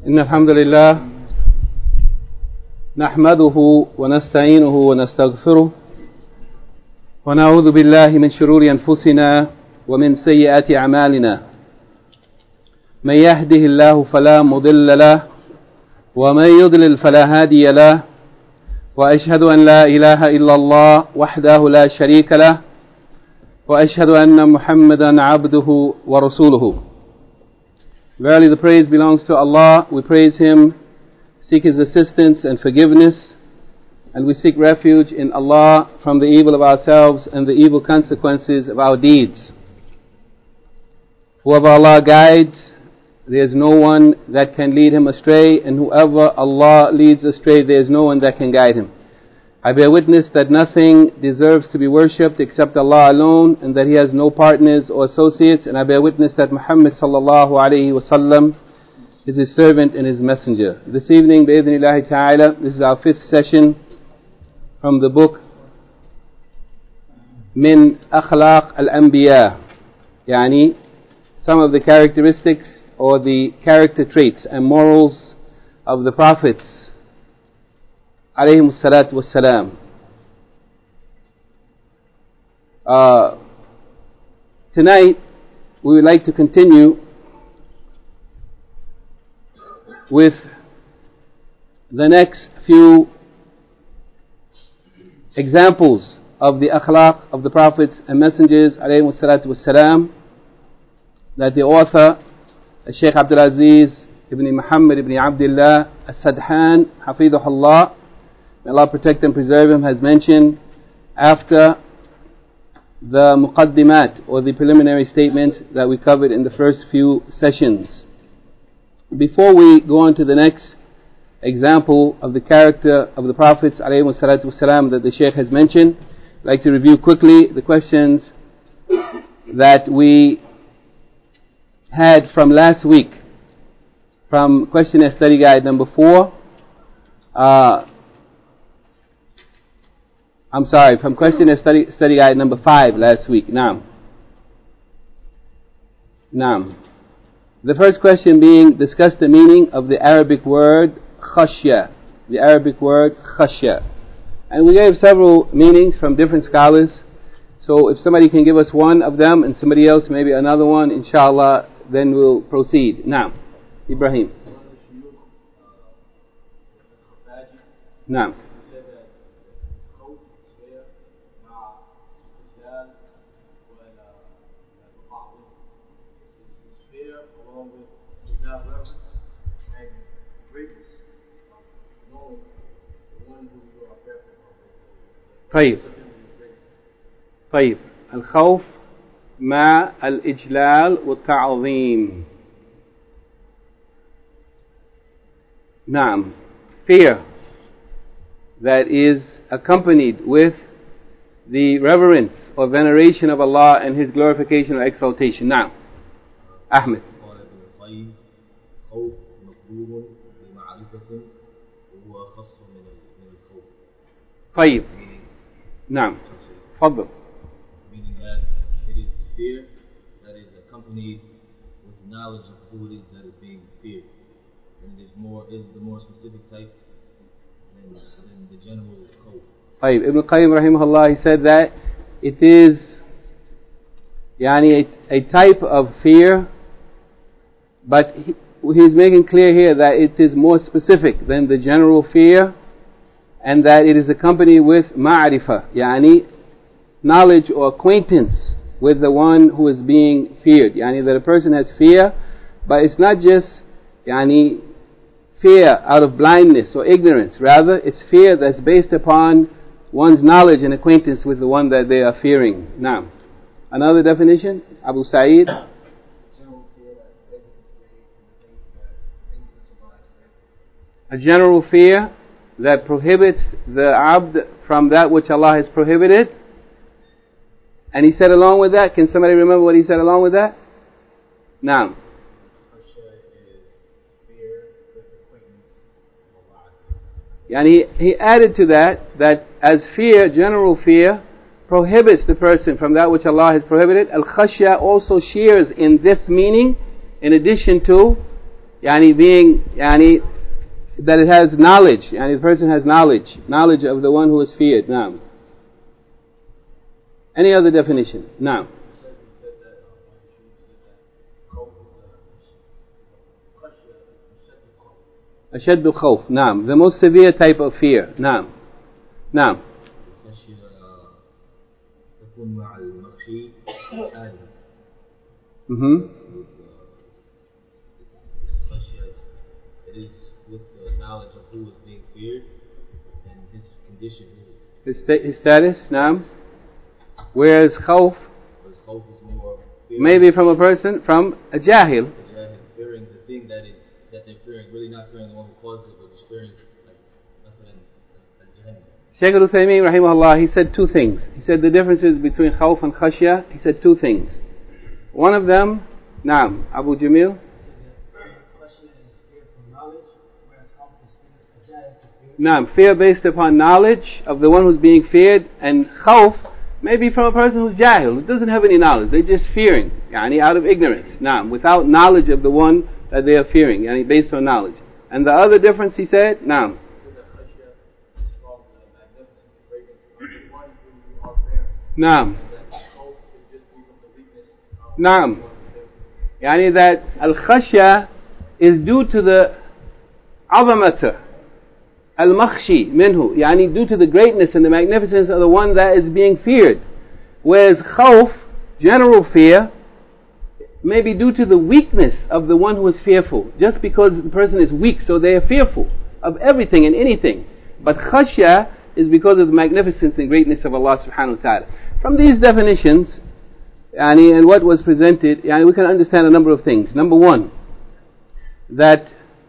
إن الحمد لله نحمده ونستعينه ونستغفره ونعوذ بالله من شرور أنفسنا ومن سيئات أعمالنا من يهده الله فلا مضل له ومن يضلل فلا هادي له وأشهد أن لا إله إلا الله وحده لا شريك له وأشهد أن محمدا عبده ورسوله. Verily the praise belongs to Allah. We praise Him, seek His assistance and forgiveness, and we seek refuge in Allah from the evil of ourselves and the evil consequences of our deeds. Whoever Allah guides, there is no one that can lead him astray, and whoever Allah leads astray, there is no one that can guide him. I bear witness that nothing deserves to be worshipped except Allah alone, and that He has no partners or associates, and I bear witness that Muhammad sallallahu alayhi wasallam is His servant and His messenger. This evening, bi'idhnillahi ta'ala, this is our fifth session from the book Min Akhlaq al-Anbiya, yani some of the characteristics or the character traits and morals of the prophets alayhimu salatu wassalam. Tonight we would like to continue with the next few examples of the akhlaq of the prophets and messengers alayhimu salatu wassalam that the author Shaykh Abdul Aziz ibn Muhammad ibn Abdullah As-Sadhan hafidhahullah, may Allah protect and preserve him, has mentioned after the muqaddimat or the preliminary statements that we covered in the first few sessions. Before we go on to the next example of the character of the prophets alayhimu salatu wasalam that the Shaykh has mentioned, I'd like to review quickly the questions that we had from last week, from questionnaire study guide number 4. From questionnaire study guide number 5 last week. Naam. The first question being, discuss the meaning of the Arabic word khashya. The Arabic word khashya. And we gave several meanings from different scholars. So if somebody can give us one of them and somebody else maybe another one, inshallah, then we'll proceed. Naam. Ibrahim. Naam. طيب الخوف مع الإجلال والتعظيم. نعم, fear that is accompanied with the reverence or veneration of Allah and His glorification or exaltation. نعم. أحمد. خوف مطلوب بمعرفة وهو خاص من الخوف. طيب. نعم. تفضل. Meaning that it is fear that is accompanied with knowledge of who it is that is being feared, and it is the more specific type than the general khawf. طيب, Ibn Qayyim rahimahullah, he said that it is a type of fear, but he's making clear here that it is more specific than the general fear, and that it is accompanied with ma'rifah, knowledge or acquaintance with the one who is being feared. That a person has fear, but it's not just fear out of blindness or ignorance. Rather, it's fear that's based upon one's knowledge and acquaintance with the one that they are fearing. Now, another definition, Abu Sa'id. A general fear that prohibits the abd from that which Allah has prohibited. And he said along with that, can somebody remember what he said along with that? Naam. He added to that as fear, general fear, prohibits the person from that which Allah has prohibited, al-khashya also shares in this meaning, in addition to Yani being, yani that it has knowledge, yani the person has knowledge of the one who is feared. Naam. Any other definition? Naam. أشد خوف. نعم. The most severe type of fear. نعم. نعم. تكون مع المخشي حالا. It is with the knowledge of who is being feared and his condition. His status. نعم. Whereas خوف is more maybe from a person, from a jahil. Fearing the thing that they're fearing, really not fearing the one who caused it, but just fearing like nothing in Jahannam. Shaykh al-Uthaymeen rahimahullah, he said two things. He said the differences between khawf and khashya. He said two things. One of them, naam, Abu Jamil. Naam, fear based upon knowledge of the one who's being feared, and khawf maybe from a person who's jahil, who doesn't have any knowledge. They're just fearing, yani out of ignorance. Naam, without knowledge of the one that they are fearing, yani based on knowledge. And the other difference, he said, naam. Naam. Naam. Yani that al-khashya is due to the azamata, al-makhshi minhu, yani due to the greatness and the magnificence of the one that is being feared. Whereas khawf, general fear, may be due to the weakness of the one who is fearful. Just because the person is weak, so they are fearful of everything and anything. But khashya is because of the magnificence and greatness of Allah subhanahu wa ta'ala. From these definitions, yani, and what was presented, yani, we can understand a number of things. Number one, that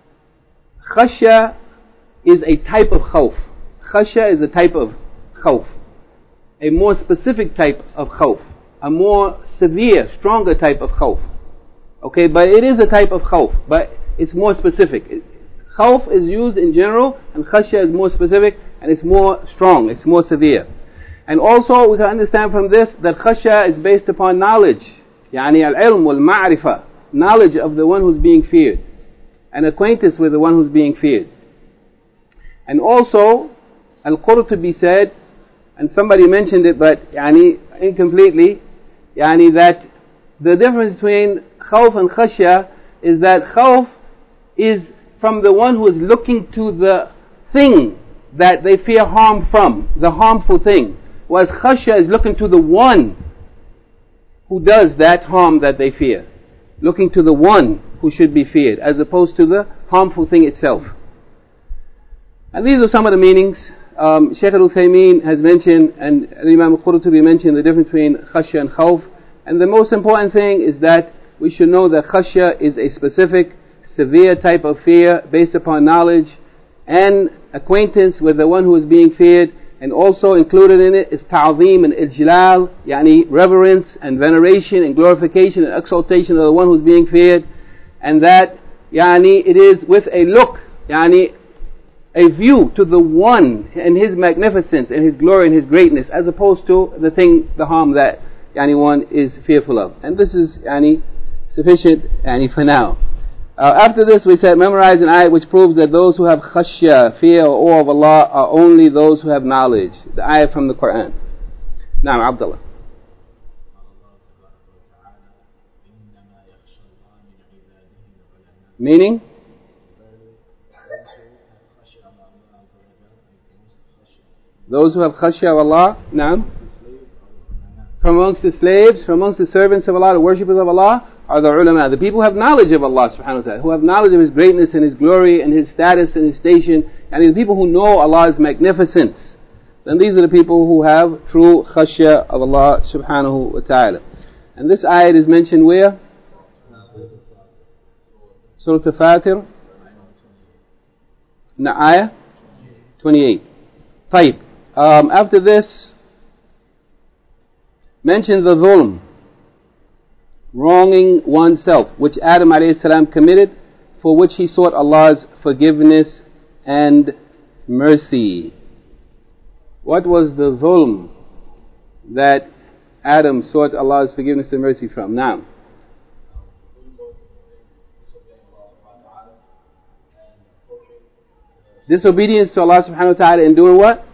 khashya is a type of khawf. Khashya is a type of khawf. A more specific type of khawf. A more severe, stronger type of khawf. Okay, but it is a type of khawf, but it's more specific. Khawf is used in general, and khashya is more specific, and it's more strong, it's more severe. And also we can understand from this that khashya is based upon knowledge. Yani al-ilm wal-ma'rifah, knowledge of the one who's being feared, and acquaintance with the one who's being feared. And also, Al-Qurtubi said, and somebody mentioned it but yani incompletely, yani that the difference between khawf and khashya is that khawf is from the one who is looking to the thing that they fear harm from, the harmful thing. Whereas khashya is looking to the one who does that harm that they fear. Looking to the one who should be feared, as opposed to the harmful thing itself. And these are some of the meanings. Shaykh al-Uthaymeen has mentioned, and Imam al-Qurtubi mentioned, the difference between khashya and khawf. And the most important thing is that we should know that khashya is a specific, severe type of fear based upon knowledge and acquaintance with the one who is being feared. And also included in it is ta'zeem and ijlal, yani reverence and veneration and glorification and exaltation of the one who's being feared. And that, yani, it is with a look, yani a view to the one and his magnificence and his glory and his greatness, as opposed to the thing, the harm that yani one is fearful of. And this is yani sufficient yani for now. After this we said memorize an ayat which proves that those who have khashya, fear or awe of Allah, are only those who have knowledge. The ayat from the Quran. Naam, Abdullah. Meaning? Those who have khashya of Allah, naam, from amongst the slaves, from amongst the servants of Allah, the worshippers of Allah, are the ulama, the people who have knowledge of Allah subhanahu wa ta'ala, who have knowledge of His greatness and His glory and His status and His station, and the people who know Allah's magnificence. Then these are the people who have true khashya of Allah subhanahu wa ta'ala. And this ayat is mentioned where? Surah Al-Fatir, ayah 28. طيب. After this, mention the dhulm, wronging oneself, which Adam alayhi salam committed, for which he sought Allah's forgiveness and mercy. What was the dhulm that Adam sought Allah's forgiveness and mercy from? Now, Disobedience to Allah subhanahu wa ta'ala in doing what?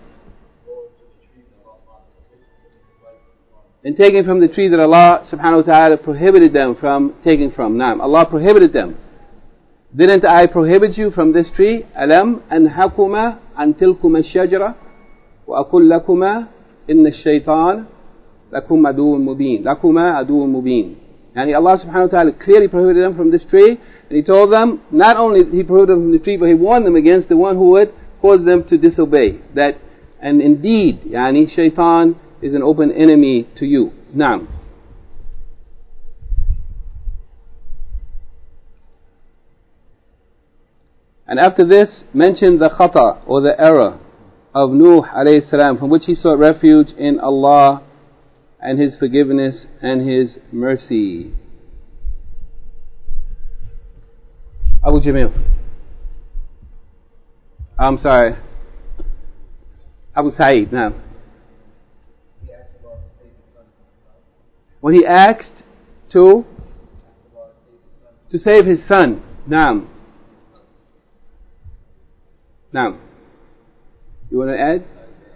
In taking from the tree that Allah subhanahu wa ta'ala prohibited them from taking from. Naam, Allah prohibited them. Didn't I prohibit you from this tree? Alam anhakuma an tilkuma shajara wa akul lakuma inna shaytan lakum aduun mubin. Lakuma aduun mubin. And Allah subhanahu wa ta'ala clearly prohibited them from this tree, and He told them, not only He prohibited them from the tree, but He warned them against the one who would cause them to disobey. That, and indeed, shaitan is an open enemy to you. Naam. And after this, mention the khata, or the error of Nuh alayhi salam, from which he sought refuge in Allah and His forgiveness and His mercy. Abu Jamil. I'm sorry. Abu Sa'id, now. When he asked to save his son. Naam. Naam. You want to add?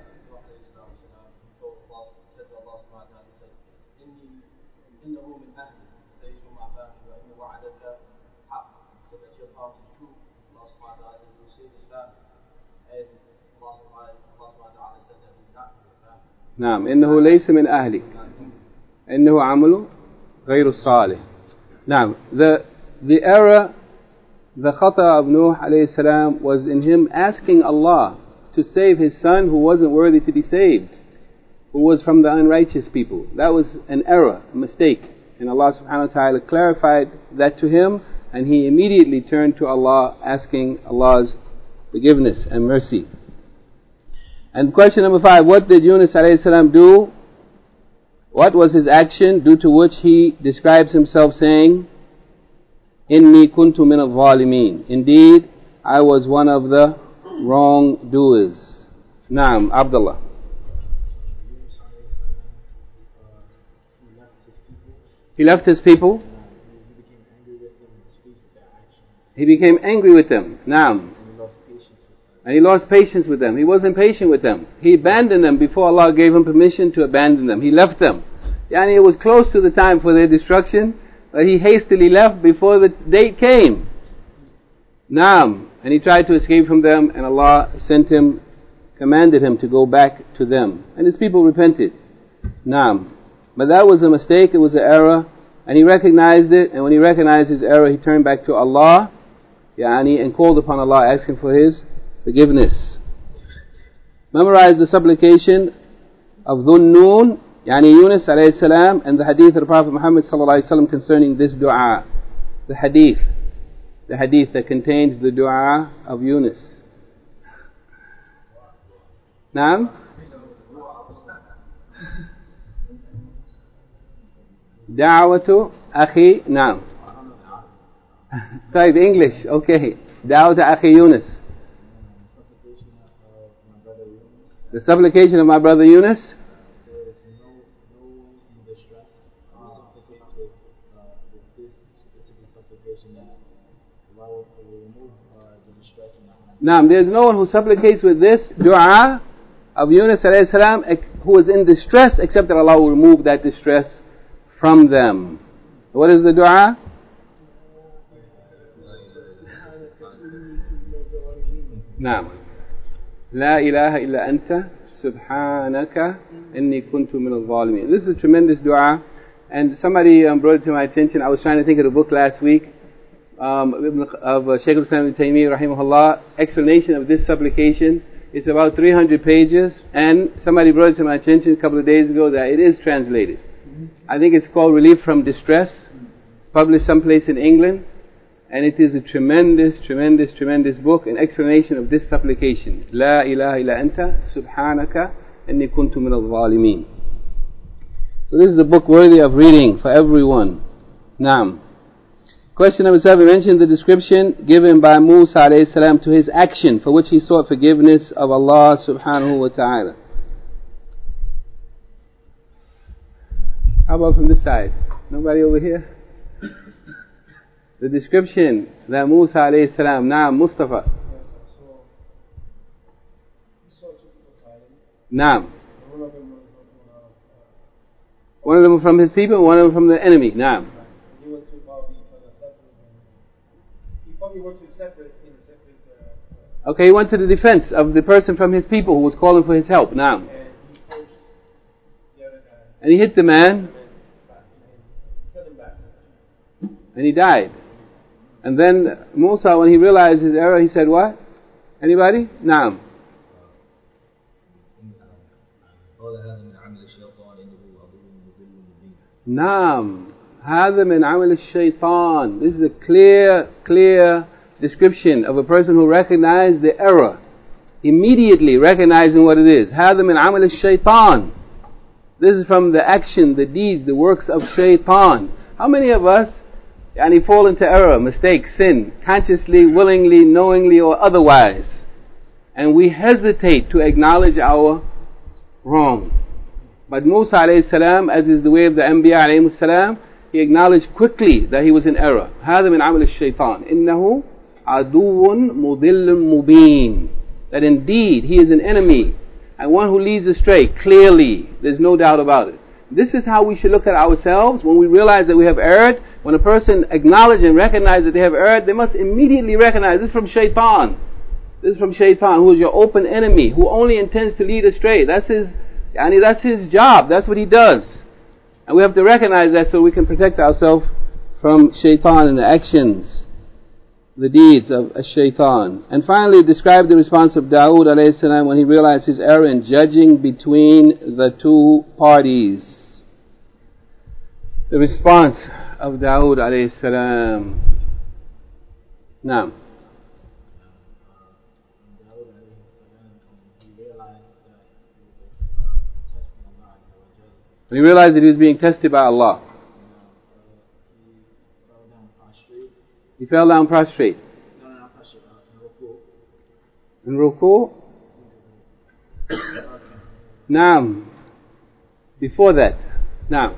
نعم إنه ليس من أهلي إنه عمل غير الصالح. نعم, the error, the khata of Nuh alayhi salam was in him asking Allah to save his son who wasn't worthy to be saved, who was from the unrighteous people. That was an error, a mistake, and Allah subhanahu wa ta'ala clarified that to him, and he immediately turned to Allah asking Allah's forgiveness and mercy. And question number 5, what did Yunus alayhi salam do? What was his action due to which he describes himself saying, Inni kuntu min al-zalimin. Indeed, I was one of the wrongdoers. Naam, Abdullah. He left his people. He became angry with them. Naam. And he lost patience with them. He wasn't patient with them. He abandoned them before Allah gave him permission to abandon them. He left them. It was close to the time for their destruction, but he hastily left before the date came. Naam. And he tried to escape from them, and Allah commanded him to go back to them. And his people repented. Naam. But that was a mistake, it was an error, and he recognized it, and when he recognized his error, he turned back to Allah, and called upon Allah, asking for His forgiveness. Memorize the supplication of Dhunnun, Yunus alayhi salam, and the hadith of the Prophet Muhammad sallallahu alayhi wa sallam concerning this dua. The hadith that contains the dua of Yunus. Naam? Da'watu akhi, naam. Type English, okay. Da'watu akhi Yunus. The supplication of my brother Yunus. There is no one in distress who supplicates with this specific supplication that Allah will remove the distress in the heart. Naam, there is no one who supplicates with this dua of Yunus alayhi salam who is in distress except that Allah will remove that distress from them. What is the dua? Naam. La ilaha illa anta subhanaka inni kuntu min al-zalimin. This is a tremendous dua, and somebody brought it to my attention. I was trying to think of the book last week of Shaykh al-Islam ibn Taymiyyah rahimahullah. Explanation of this supplication. It's about 300 pages, and somebody brought it to my attention a couple of days ago that it is translated. I think it's called Relief from Distress. It's published someplace in England. And it is a tremendous, tremendous, tremendous book, an explanation of this supplication. La ilaha illa anta subhanaka inni kuntu min al-zalimin. So this is a book worthy of reading for everyone. Naam. Question number 7. Mention the description given by Musa alayhi salam to his action for which he sought forgiveness of Allah subhanahu wa ta'ala. How about from this side? Nobody over here? The description that Musa alayhi salam, Naam, Mustafa. Yes, I saw Naam. One of them was One of them from his people, one of them from the enemy. Naam. he went to probably separate. He probably went to separate in a separate. Okay, he went to the defense of the person from his people who was calling for his help. Naam. And he pushed the other guy. And he hit the man, And killed him back. and he died. And then Musa, when he realized his error, he said what? Anybody? Naam. Naam. هذا من عمل الشيطان. This is a clear description of a person who recognized the error, immediately recognizing what it is. هذا من عمل الشيطان. This is from the action, the deeds, the works of shaitan. How many of us fall into error, mistake, sin, consciously, willingly, knowingly or otherwise, and we hesitate to acknowledge our wrong? But Musa alayhi salam, as is the way of the Anbiya alayhi salam, he acknowledged quickly that he was in error. هذا من عمل الشيطان. إنه عدو مضل مبين. That indeed he is an enemy and one who leads astray clearly. There's no doubt about it. This is how we should look at ourselves when we realize that we have erred. When a person acknowledges and recognizes that they have erred, they must immediately recognize this is from shaitan. This is from shaitan, who is your open enemy, who only intends to lead astray. That's his job. That's what he does. And we have to recognize that so we can protect ourselves from shaitan and the actions, the deeds of shaitan. And finally, describe the response of Dawood alayhi salam when he realized his error in judging between the two parties. The response of Dawood alayhi salam. Naam. When he realized that he was being tested by Allah, he fell down prostrate. In ruku? Naam. Before that. Naam.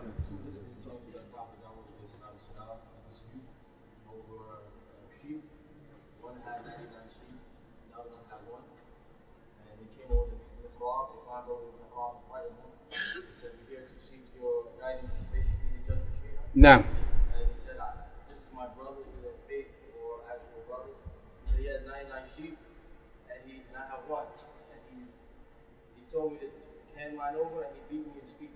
Naam. And he said, this is my brother, he's a fake or actual brother. So he has 99 sheep, and I have one. And he told me to hand mine over, and he beat me in speech.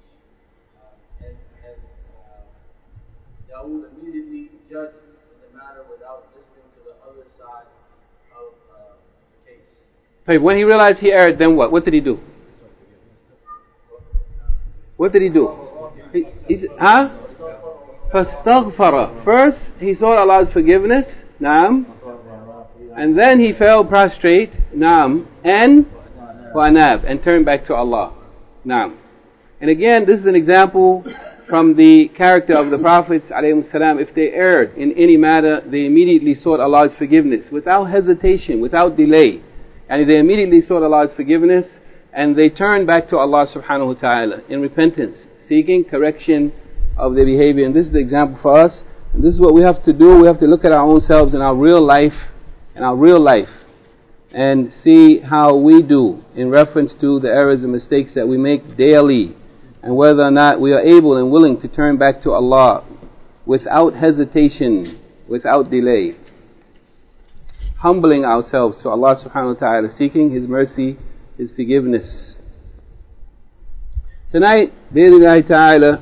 Dawood immediately judged the matter without listening to the other side of the case. So when he realized he erred, then what? What did he do? What did he do? فاستغفر. First he sought Allah's forgiveness, naam, and then he fell prostrate, naam, and وأناب, and turned back to Allah, naam. And again, this is an example from the character of the Prophets alayhi salam. If they erred in any matter, they immediately sought Allah's forgiveness without hesitation, without delay, and they immediately sought Allah's forgiveness and they turned back to Allah subhanahu wa ta'ala in repentance, seeking correction of their behavior. And this is the example for us, and this is what we have to do. We have to look at our own selves in our real life, and see how we do in reference to the errors and mistakes that we make daily, and whether or not we are able and willing to turn back to Allah without hesitation, without delay, humbling ourselves to Allah subhanahu wa ta'ala, seeking His mercy, His forgiveness. Tonight, bi'idhnillahi ta'ala,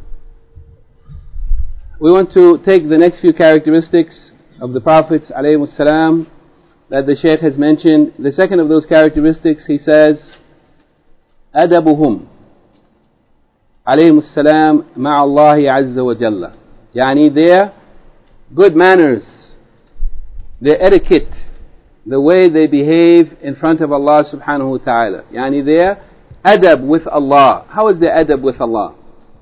we want to take the next few characteristics of the Prophets alayhimu salam that the Shaykh has mentioned. The second of those characteristics, he says, أدبهم alayhimu salam مع الله عز وجل. Yani their good manners, their etiquette, the way they behave in front of Allah subhanahu wa ta'ala. Yani their adab with Allah. How is their adab with Allah?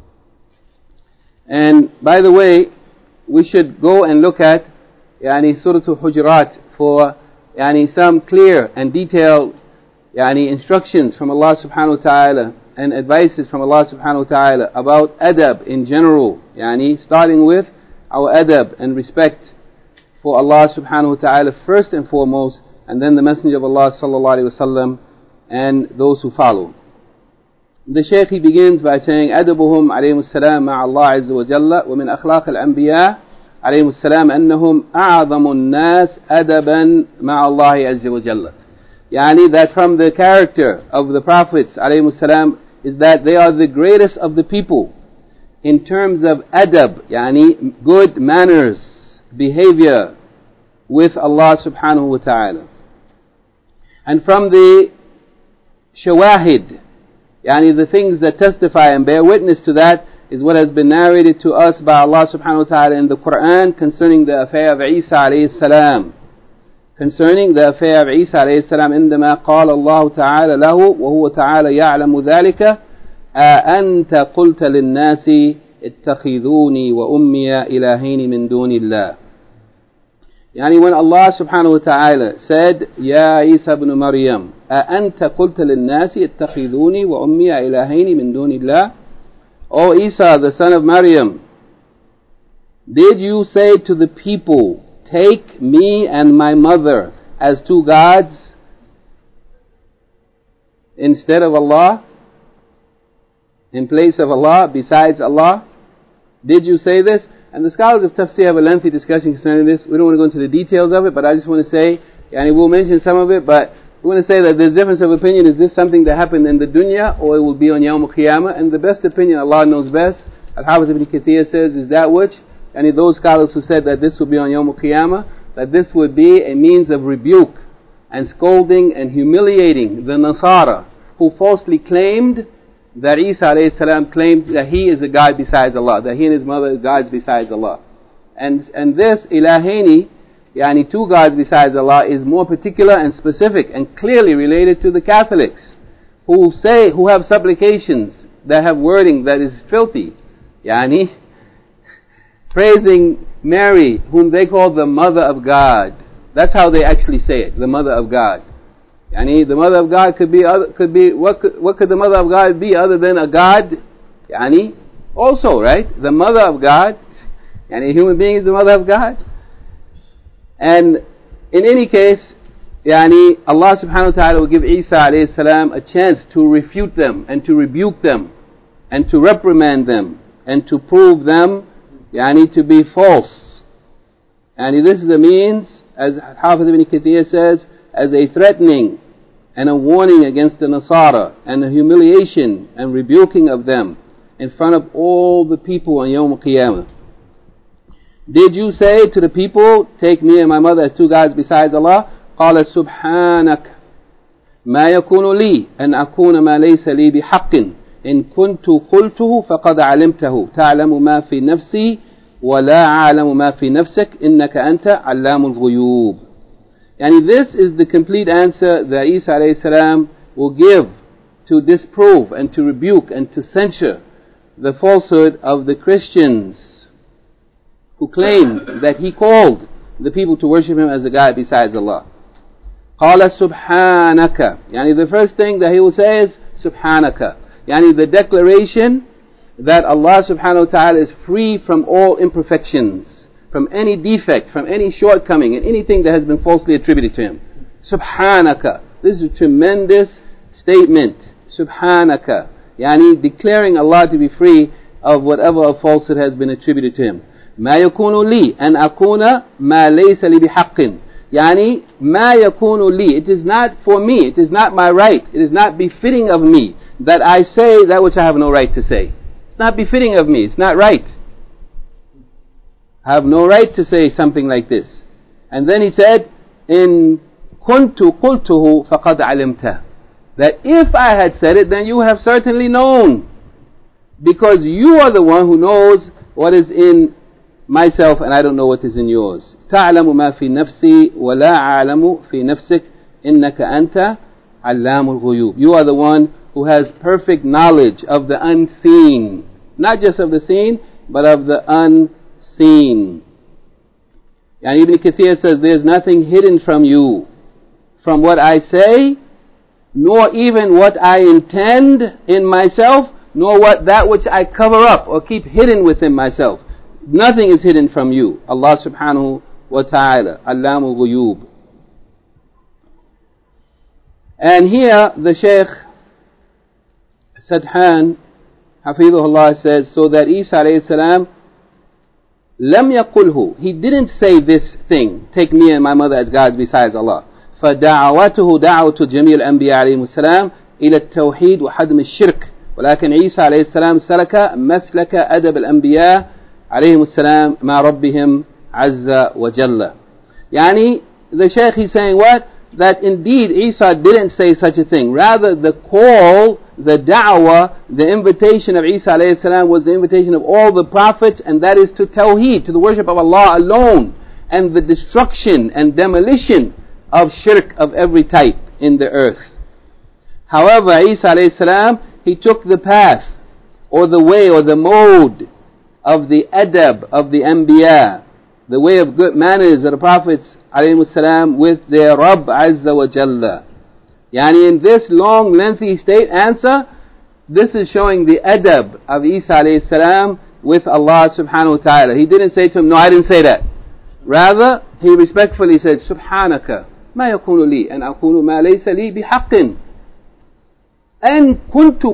And by the way, we should go and look at Surah Al-Hujurat for some clear and detailed instructions from Allah subhanahu wa ta'ala and advices from Allah subhanahu wa ta'ala about adab in general, starting with our adab and respect for Allah subhanahu wa ta'ala first and foremost, and then the Messenger of Allah sallallahu alaihi wasallam and those who follow. The Shaykh, he begins by saying, أدبهم عليهم السلام مع الله عز وجل ومن أخلاق الأنبياء عليهم السلام أنهم أعظم الناس أدبا مع الله عز وجل. Yani that from the character of the Prophets عليهم السلام is that they are the greatest of the people in terms of adab, yani good manners, behavior with Allah subhanahu wa ta'ala. And from the shawahid, yani the things that testify and bear witness to that, is what has been narrated to us by Allah subhanahu wa ta'ala in the Quran concerning the affair of Isa alayhi salam. Concerning the affair of Isa alayhi salam, عندما قال الله تعالى له وهو تعالى يعلم ذلك أأنت قلت للناس اتخذوني وأمي إلهين من دون الله. Yani when Allah subhanahu wa ta'ala said, Ya Isa ibn Maryam, أأنت قلت للناس اتخذوني وأمي إلهين من دون الله. O Isa, the son of Maryam, did you say to the people, take me and my mother as two gods instead of Allah, in place of Allah, besides Allah? Did you say this? And the scholars of tafsir have a lengthy discussion concerning this. We don't want to go into the details of it, but I just want to say, and we'll mention some of it, but we want to say that there's difference of opinion. Is this something that happened in the dunya, or it will be on Yawm al-Qiyamah? And the best opinion, Allah knows best, Al-Hafiz ibn Kathir says, is that which, and those scholars who said that this would be on Yawm al-Qiyamah, that this would be a means of rebuke and scolding and humiliating the Nasara, who falsely claimed that Isa alayhi salam claimed that he is a God besides Allah, that he and his mother are gods besides Allah. And this ilahini, yani two gods besides Allah, is more particular and specific and clearly related to the Catholics, who have supplications that have wording that is filthy, yani praising Mary, whom they call the Mother of God. That's how they actually say it, the Mother of God. Yani the Mother of God could be what could the Mother of God be other than a God? Yani also, right? The Mother of God, yani a human being is the Mother of God. And in any case, yani Allah subhanahu wa ta'ala will give Isa alayhi salam a chance to refute them and to rebuke them and to reprimand them and to prove them yani to be false. And this is a means, as Hafiz ibn Kathir says, as a threatening and a warning against the Nasara and a humiliation and rebuking of them in front of all the people on Yawm al-Qiyamah. Did you say to the people, take me and my mother as two gods besides Allah? قال سبحانك ما يكون لي أن أكون ما ليس لي بحق إن كنت قلته فقد علمته تعلم ما في نفسي ولا أعلم ما في نفسك إنك أنت علام الغيوب. And this is the complete answer that Isa alayhi salam will give to disprove and to rebuke and to censure the falsehood of the Christians who claim that he called the people to worship him as a God besides Allah. قال سبحانك, yani the first thing that he will say is Subhanaka, yani the declaration that Allah subhanahu wa ta'ala is free from all imperfections, from any defect, from any shortcoming, and anything that has been falsely attributed to him. Subhanaka. This is a tremendous statement. Subhanaka. Yani declaring Allah to be free of whatever falsehood has been attributed to him. ما يكون لي أن أكون ما ليس لي بحق. Yani ما يكون لي. It is not for me. It is not my right. It is not befitting of me that I say that which I have no right to say. It's not befitting of me. It's not right. I have no right to say something like this. And then he said, in kuntu qultuhu faqad alimta, that if I had said it, then you have certainly known, because you are the one who knows what is in myself and I don't know what is in yours. تعلم ما في نفسي ولا أعلم في نفسك إنك أنت علام الغيوب. You are the one who has perfect knowledge of the unseen, not just of the seen, but of the unseen. And Ibn Kathir says, there is nothing hidden from you, from what I say, nor even what I intend in myself, nor that which I cover up or keep hidden within myself. Nothing is hidden from you. Allah subhanahu wa ta'ala, Allamul Ghuyub. And here the Shaykh Sadhan Hafidhullah says, so that Isa alayhi salam lam yaqulhu, he didn't say this thing, take me and my mother as gods besides Allah. فدعوته دعوة جميع الأنبياء عليهم السلام إلى التوحيد وحدم الشرك. ولكن عيسى عليه السلام سلك مسلك أدب الأنبياء عليهم السلام مع ربهم عز وجل. Yani the Shaykh is saying what? That indeed Isa didn't say such a thing. Rather the call, the da'wah, the invitation of Isa alayhi salam was the invitation of all the prophets, and that is to Tawheed, to the worship of Allah alone, and the destruction and demolition of shirk of every type in the earth. However, Isa alayhi salam, he took the path, or the way, or the mode of the adab of the anbiya, the way of good manners of the prophets alayhi salam with their Rabb Azza wa Jalla. Yani in this long, lengthy state answer, this is showing the adab of Isa alayhi salam with Allah subhanahu wa ta'ala. He didn't say to him, no, I didn't say that. Rather, he respectfully said, Subhanaka, ma yakunu li an aqulu ma laysa li bihaqqin. In kuntu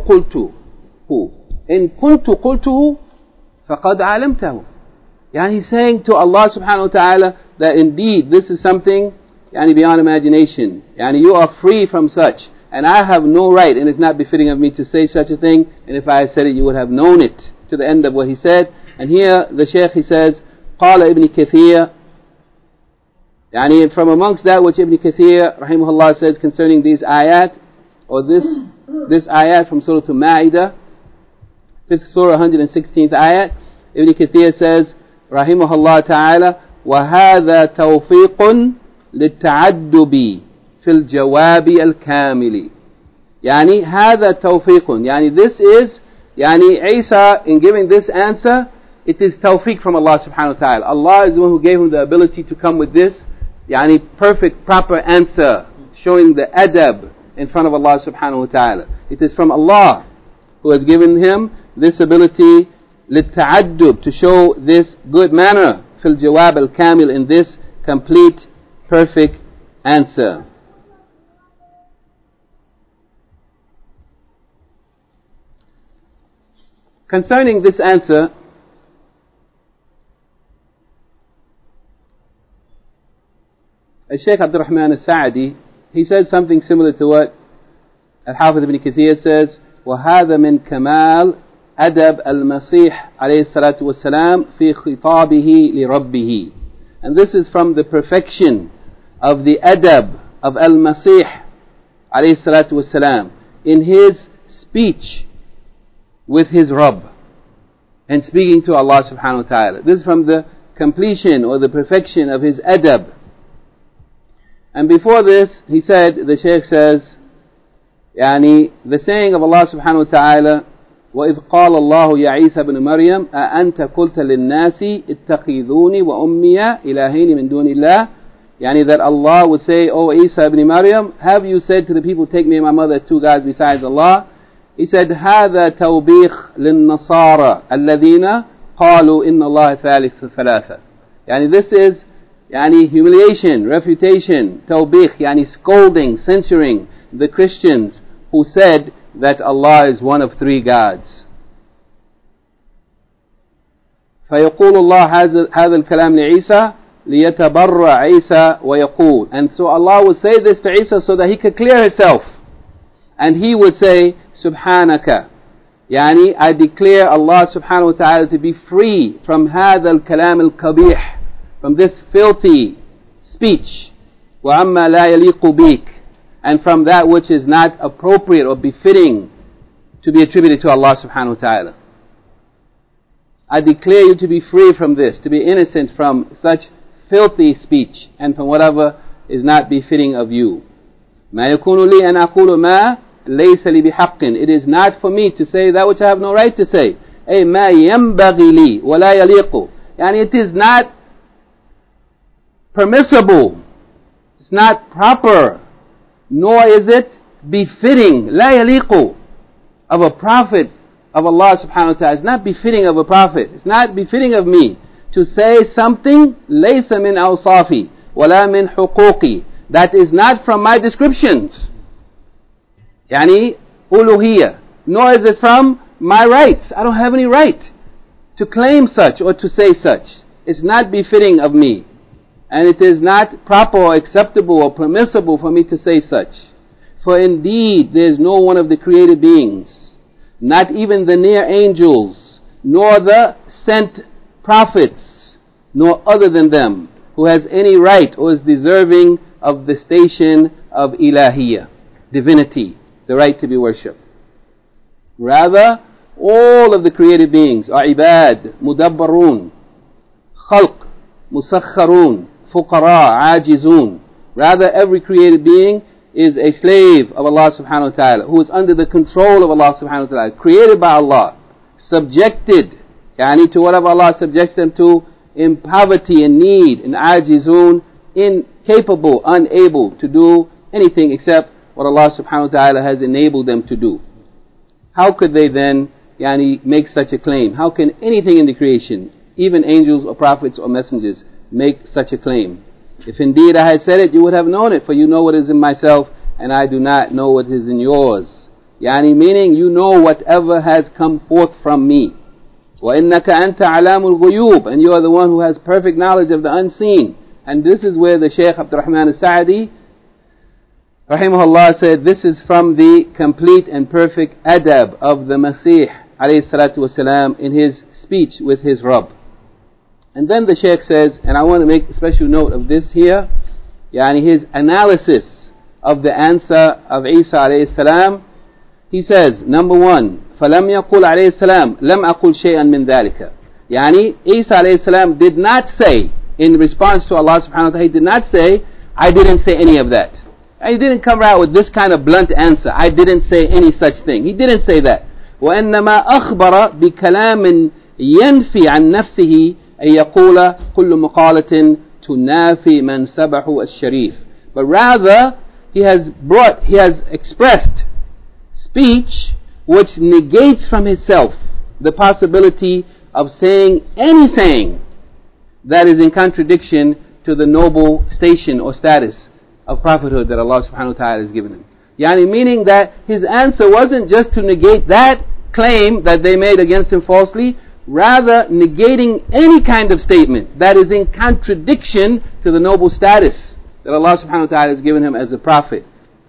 qultuhu faqad alamtahu. Yani he's saying to Allah subhanahu wa ta'ala that indeed this is something beyond imagination. Yani you are free from such, and I have no right, and it's not befitting of me to say such a thing, and if I had said it you would have known it, to the end of what he said. And here the Shaykh, he says, قال Ibn Kathir, yani from amongst that which Ibn Kathir rahimahullah says concerning these ayat, or this ayat from Surah Al-Ma'idah, 5th Surah, 116th ayat, Ibn Kathir says, rahimahullah ta'ala, وَهَذَا تَوْفِيقٌ لِلتَّعَدُّبِ فِي الْجَوَابِ الْكَامِلِ. Yani, هَذَا تَوْفِيقٌ. Yani, this is, Isa, in giving this answer, it is tawfiq from Allah subhanahu wa ta'ala. Allah is the one who gave him the ability to come with this, perfect, proper answer, showing the adab in front of Allah subhanahu wa ta'ala. It is from Allah who has given him this ability, لِلتَّعَدُّبِ, to show this good manner, فِي الْجَوَابِ الْكَامِلِ, in this complete, perfect answer. Concerning this answer, Shaykh Abdul Rahman al-Sa'di, he said something similar to what Al-Hafiz ibn Kathir says, وَهَذَا مِنْ كَمَالِ أَدَبْ الْمَسِيحِ عَلَيْهِ الصَّلَاةُ وَالسَّلَامُ فِي خِطَابِهِ لِرَبِّهِ. And this is from the perfection of the adab of Al-Masih alayhi salatu wassalam in his speech with his Rabb and speaking to Allah subhanahu wa ta'ala. This is from the completion or the perfection of his adab. And before this, he said, the Shaykh says, the saying of Allah subhanahu wa ta'ala, وَإِذْ قَالَ اللَّهُ يَا عِيسَى بْنِ مَرْيَمَ أَأَنْتَ قُلْتَ لِلنَّاسِ اتَّخِذُونِي وَأُمِّيَ إِلَهَيْنِ مِن دُونِ اللَّهِ. That Allah would say, O Isa ibn Maryam, have you said to the people, take me and my mother as two gods besides Allah? He said, هَذَا تَوْبِيخ لِلنَّصَارَى الَّذِينَ قَالُوا إِنَّ اللَّهَ ثَالِثُ ثَلَاثَةٍ. This is humiliation, refutation, tawbih, scolding, censuring the Christians who said that Allah is one of three gods. فيقول الله هذا الكلام لعيسى ليتبرع عيسى ويقول. And so Allah would say this to Isa so that he could clear himself. And he would say, Subhanaka. I declare Allah subhanahu wa ta'ala to be free from هذا الكلام القبيح, from this filthy speech. وَعَمَّا لَا يَلِيقُ بِكَ, and from that which is not appropriate or befitting to be attributed to Allah subhanahu wa ta'ala. I declare you to be free from this, to be innocent from such filthy speech and from whatever is not befitting of you. مَا يَكُونُ لِي أَنْ أَقُولُ مَا لَيْسَ لِي بِحَقٍّ. It is not for me to say that which I have no right to say. أي مَا يَنْبَغِي لِي وَلَا يَلِيقُ. It is not permissible, it's not proper, nor is it befitting, لا يليق, of a prophet of Allah subhanahu wa ta'ala. It's not befitting of a prophet. It's not befitting of me to say something ليس من أوصافي ولا من حقوقي, that is not from my descriptions. Yani uluhiyya. Nor is it from my rights. I don't have any right to claim such or to say such. It's not befitting of me. And it is not proper or acceptable or permissible for me to say such. For indeed there is no one of the created beings, not even the near angels, nor the sent prophets, nor other than them, who has any right or is deserving of the station of ilahiyya, divinity, the right to be worshipped. Rather, all of the created beings are ibad, mudabbarun, khalq, musakharun, fuqara, ajizun. Rather, every created being is a slave of Allah subhanahu wa ta'ala, who is under the control of Allah subhanahu wa ta'ala, created by Allah, subjected to whatever Allah subjects them to, in poverty and need, in ajizun, incapable, unable to do anything except what Allah subhanahu wa ta'ala has enabled them to do. How could they then make such a claim? How can anything in the creation, even angels or prophets or messengers, make such a claim? If indeed I had said it, you would have known it, for you know what is in myself, and I do not know what is in yours. Meaning, you know whatever has come forth from me. وَإِنَّكَ أَنْتَ عَلَامُ الْغُيُوبِ, and you are the one who has perfect knowledge of the unseen. And this is where the Shaykh Abdul Rahman al-Sa'di rahimahullah said, this is from the complete and perfect adab of the Masih alayhi salatu wasalam in his speech with his Rabb. And then the Shaykh says, and I want to make a special note of this here, his analysis of the answer of Isa alayhi salam. He says, number one, فَلَمْ يَقُلْ عَلَيْهِ السَّلَامُ لَمْ أَقُلْ شَيْئًا مِنْ ذَلِكَ. Isa alayhi salam did not say, in response to Allah subhanahu wa ta'ala, he did not say, I didn't say any of that. He didn't come out with this kind of blunt answer, I didn't say any such thing. He didn't say that. وَإِنَّمَا أَخْبَرَ بِكَلَامٍ يَنْفِي عَنْ نَفْسِهِ أن يقول كل مقالة تنافي منسبه الشريف. But rather, he has expressed speech which negates from himself the possibility of saying any saying that is in contradiction to the noble station or status of prophethood that Allah subhanahu wa ta'ala has given him. Meaning that his answer wasn't just to negate that claim that they made against him falsely, rather negating any kind of statement that is in contradiction to the noble status that Allah subhanahu wa ta'ala has given him as a prophet.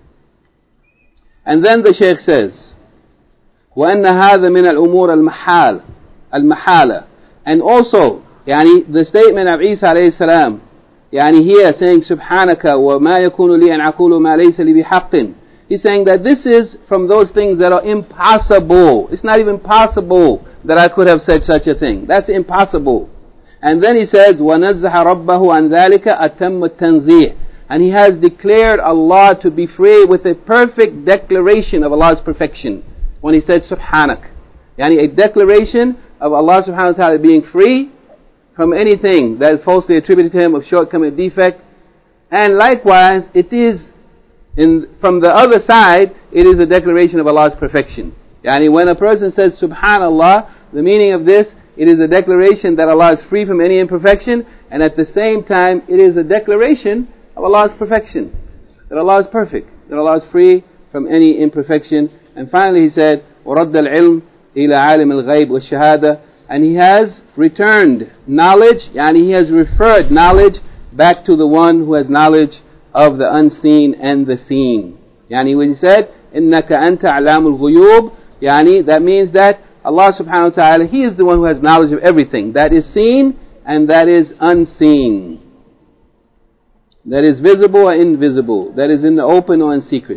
And then the Shaykh says, وَأَنَّ هَذَا مِنَ الْأُمُورِ الْمَحَالَةِ. And also, the statement of Isa alayhi salam, here saying, سُبْحَانَكَ وَمَا يَكُونُ لِي أَنْ أَقُولُ مَا لَيْسَ لِي بِحَقٍّ. He's saying that this is from those things that are impossible. It's not even possible that I could have said such a thing. That's impossible. And then he says, وَنَزَّحَ رَبَّهُ عَنْ ذَلِكَ أَتَمَّ التَّنْزِيحِ. And he has declared Allah to be free with a perfect declaration of Allah's perfection. When he said, Subhanak. A declaration of Allah subhanahu wa ta'ala being free from anything that is falsely attributed to him of shortcoming, defect. And likewise, it is from the other side, it is a declaration of Allah's perfection. When a person says Subhanallah, the meaning of this, it is a declaration that Allah is free from any imperfection, and at the same time, it is a declaration of Allah's perfection, that Allah is perfect, that Allah is free from any imperfection. And finally he said, وَرَدَّ الْعِلْمِ إِلَى عَالِمِ الْغَيْبِ وَالشَّهَادَةِ. And he has returned knowledge, he has referred knowledge back to the one who has knowledge of the unseen and the seen. When he said, إِنَّكَ أَنْتَ عَلَامُ الْغُيُوبِ, that means that Allah subhanahu wa ta'ala, He is the one who has knowledge of everything that is seen and that is unseen, that is visible or invisible, that is in the open or in secret.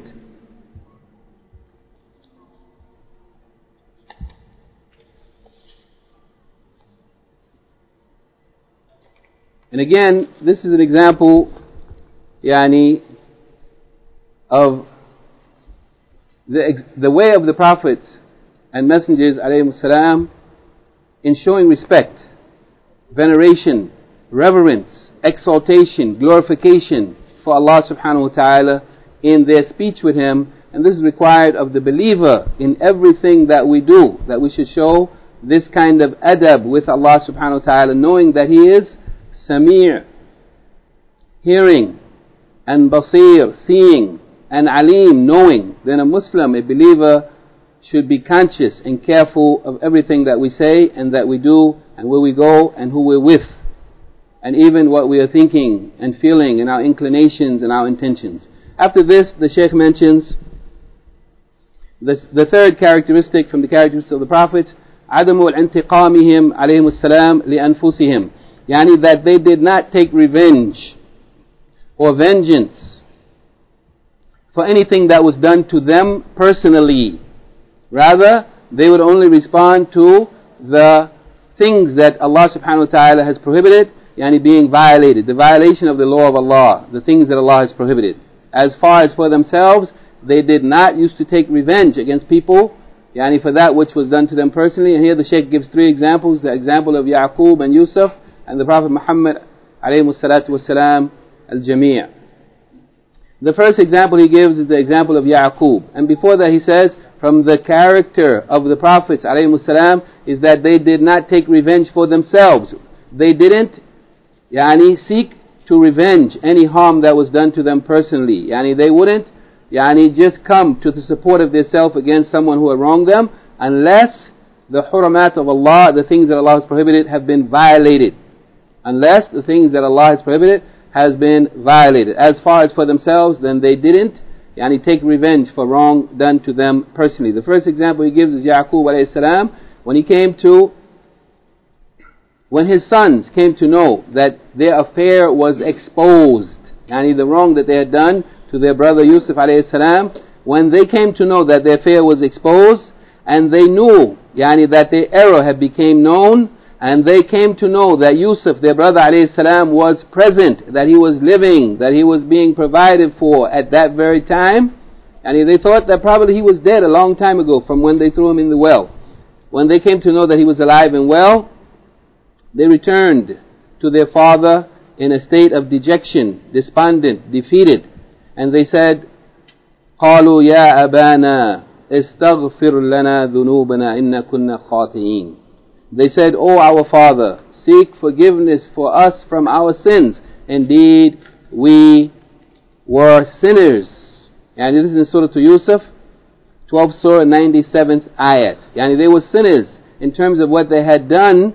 And again, this is an example of the way of the prophets and messengers alayhimus salam in showing respect, veneration, reverence, exaltation, glorification for Allah subhanahu wa ta'ala in their speech with Him. And this is required of the believer in everything that we do, that we should show this kind of adab with Allah subhanahu wa ta'ala, knowing that He is Sami', hearing, and Basir, seeing, and alim, knowing, then a Muslim, a believer, should be conscious and careful of everything that we say and that we do and where we go and who we're with, and even what we are thinking and feeling and our inclinations and our intentions. After this, the Shaykh mentions the third characteristic from the characteristics of the Prophets, عدم انتقامهم عليهم السلام لأنفسهم, يعني that they did not take revenge or vengeance for anything that was done to them personally. Rather, they would only respond to the things that Allah subhanahu wa ta'ala has prohibited, yani being violated, the violation of the law of Allah, the things that Allah has prohibited. As far as for themselves, they did not used to take revenge against people, yani for that which was done to them personally. And here the Shaykh gives three examples, the example of Yaqub and Yusuf and the Prophet Muhammad alayhi salatu wasalam al-Jami'. The first example he gives is the example of Yaqub. And before that he says, from the character of the Prophets alayhi salam is that they did not take revenge for themselves. They didn't seek to revenge any harm that was done to them personally. They wouldn't just come to the support of themselves against someone who had wronged them unless the hurumat of Allah, the things that Allah has prohibited, have been violated. Unless the things that Allah has prohibited has been violated. As far as for themselves, then they didn't take revenge for wrong done to them personally. The first example he gives is Yaqub alayhi salam, when his sons came to know that their affair was exposed, the wrong that they had done to their brother Yusuf alayhi salam, when they came to know that their affair was exposed, and they knew that their error had become known, and they came to know that Yusuf, their brother alayhi salam, was present, that he was living, that he was being provided for at that very time, and they thought that probably he was dead a long time ago from when they threw him in the well. When they came to know that he was alive and well, they returned to their father in a state of dejection, despondent, defeated, and they said, قالوا يا أبانا استغفر لنا ذنوبنا إنا كنا خاطئين. They said, "O our father, seek forgiveness for us from our sins. Indeed, we were sinners." And this is in Surah to Yusuf, 12th Surah, 97th ayat. They were sinners in terms of what they had done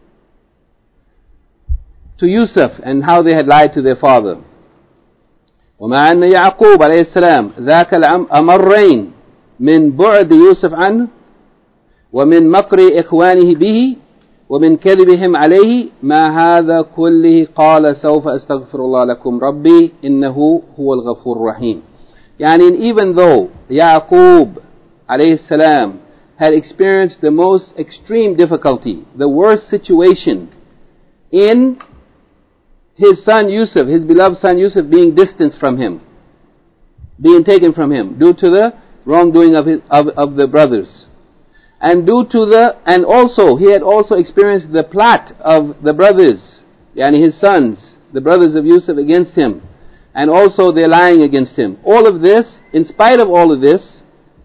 to Yusuf and how they had lied to their father. ومع أن يعقوب عليه السلام ذاك الأمرين من بعد يوسف عنه ومن مكر إخوانه به ومن كذبهم عليه ما هذا كله قال سوف أستغفر الله لكم ربي إنه هو الغفور الرحيم. Even though Yaqub عليه السلام had experienced the most extreme difficulty, the worst situation in his son Yusuf, his beloved son Yusuf, being distanced from him, being taken from him due to the wrongdoing of the brothers, and also he had also experienced the plot of the brothers, his sons, the brothers of Yusuf, against him, and also their lying against him. All of this, in spite of all of this,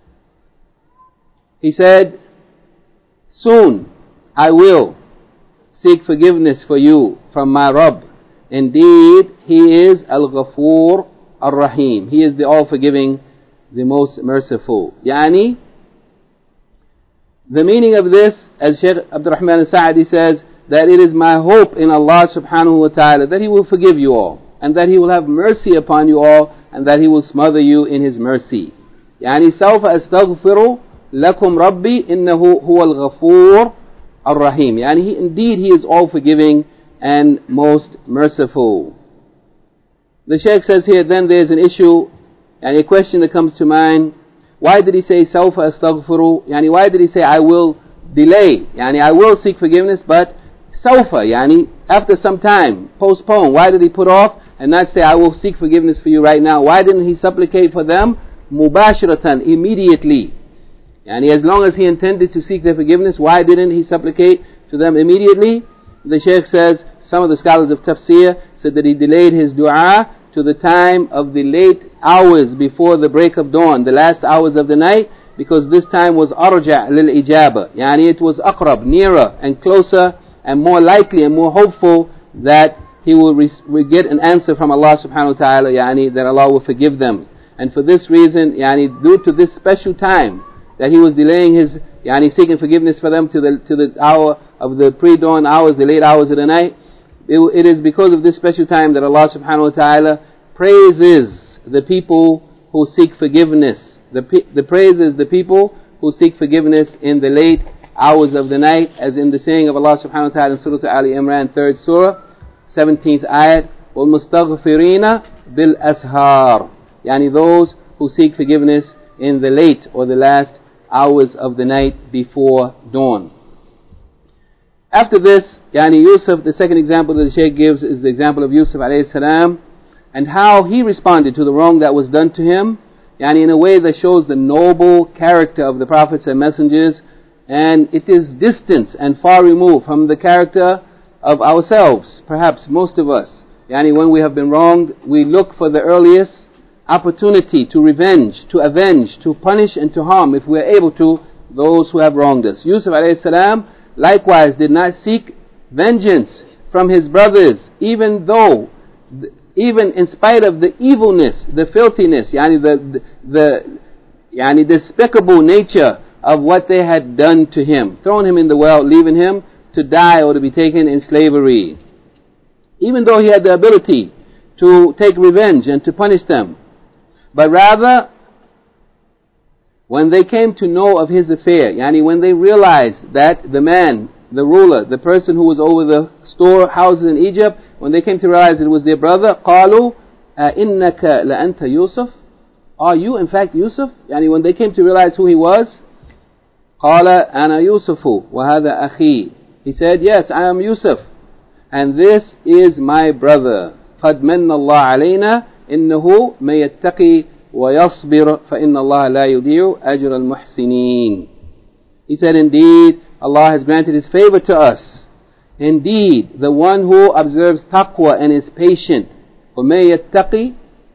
he said, "Soon I will seek forgiveness for you from my Rabb. Indeed, He is Al-Ghafoor Ar-Rahim. He is the all-forgiving, the most merciful." The meaning of this, as Shaykh Abdul Rahman al-Sa'di says, that it is my hope in Allah subhanahu wa ta'ala that He will forgive you all, and that He will have mercy upon you all, and that He will smother you in His mercy. سوف أستغفر لكم ربي إنه هو الغفور الرحيم. Indeed He is all-forgiving and most merciful. The Shaykh says here, then there is an issue and a question that comes to mind. Why did he say سوف أستغفر? Why did he say I will delay? I will seek forgiveness, but سوف, after some time, postpone. Why did he put off and not say I will seek forgiveness for you right now? Why didn't he supplicate for them mubashiratan, immediately? As long as he intended to seek their forgiveness, why didn't he supplicate to them immediately? The Shaykh says, some of the scholars of tafsir said that he delayed his dua to the time of the late hours before the break of dawn, the last hours of the night, because this time was arja' lil ijaba. It was aqrab, nearer and closer and more likely and more hopeful that he will get an answer from Allah subhanahu wa ta'ala, that Allah will forgive them. And for this reason, due to this special time that he was delaying his, seeking forgiveness for them to the hour of the pre-dawn hours, the late hours of the night, it is because of this special time that Allah subhanahu wa ta'ala praises the people who seek forgiveness. The praises the people who seek forgiveness in the late hours of the night, as in the saying of Allah subhanahu wa ta'ala in Surah Ali Imran, 3rd Surah, 17th ayat, وَالْمُسْتَغْفِرِينَ بِالْأَسْهَارِ, those who seek forgiveness in the late or the last hours of the night before dawn. After this, Yusuf, the second example that the Shaykh gives is the example of Yusuf alayhi salam, and how he responded to the wrong that was done to him, in a way that shows the noble character of the prophets and messengers, and it is distant and far removed from the character of ourselves. Perhaps most of us, when we have been wronged, we look for the earliest opportunity to revenge, to avenge, to punish and to harm, if we are able to, those who have wronged us. Yusuf alayhi salam likewise did not seek vengeance from his brothers, even in spite of the evilness, the filthiness, the despicable nature of what they had done to him, thrown him in the well, leaving him to die or to be taken in slavery. Even though he had the ability to take revenge and to punish them, but rather, when they came to know of his affair, when they realized that the man, the ruler, the person who was over the storehouses in Egypt, when they came to realize it was their brother, قالوا إنك لأنت يوسف, are you in fact Yusuf? When they came to realize who he was, قال أنا يوسف وهذا أخي, he said, yes, I am Yusuf, and this is my brother. قد من الله علينا إنه من يتقي ويصبر فإن الله لا يضيع أجر المحسنين. He said, indeed, Allah has granted His favor to us. Indeed, the one who observes taqwa and is patient, وَمَن يَتَّقِي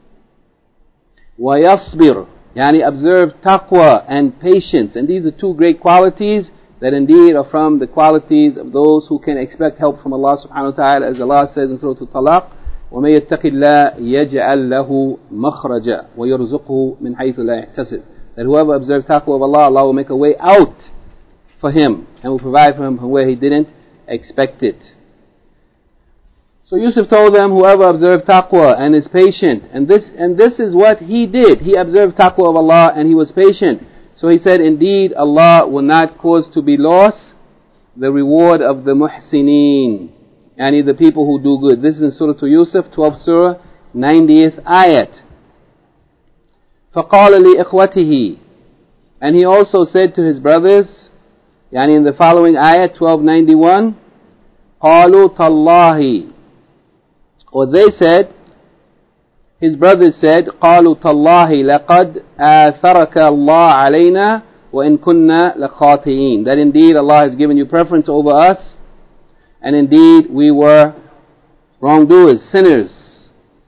وَيَصْبِرْ, observe taqwa and patience. And these are two great qualities that indeed are from the qualities of those who can expect help from Allah subhanahu wa ta'ala, as Allah says in Surah Al-Talaq, وَمَن يَتَّقِ اللَّهَ يَجْعَلْ لَهُ مَخْرَجًا وَيَرْزُقْهُ مِنْ حَيْثُ لَا يَحْتَسِبُ. That whoever observes taqwa of Allah, Allah will make a way out for him and will provide for him from where he didn't expect it. So Yusuf told them, whoever observed taqwa and is patient, and this is what he did. He observed taqwa of Allah and he was patient. So he said, indeed, Allah will not cause to be lost the reward of the muhsineen, the people who do good. This is in Surah Yusuf, 12th Surah, 90th ayat. فَقَالَ لِإِخْوَتِهِ, and he also said to his brothers, in the following ayat, 1291, قَالُوا تَاللَّهِ, or they said, his brothers said, قَالُوا تَاللَّهِ لَقَدْ آثَرَكَ اللَّهُ عَلَيْنَا وَإِن كُنَّا لَخَاطِئِينَ, that indeed Allah has given you preference over us, and indeed we were wrongdoers, sinners.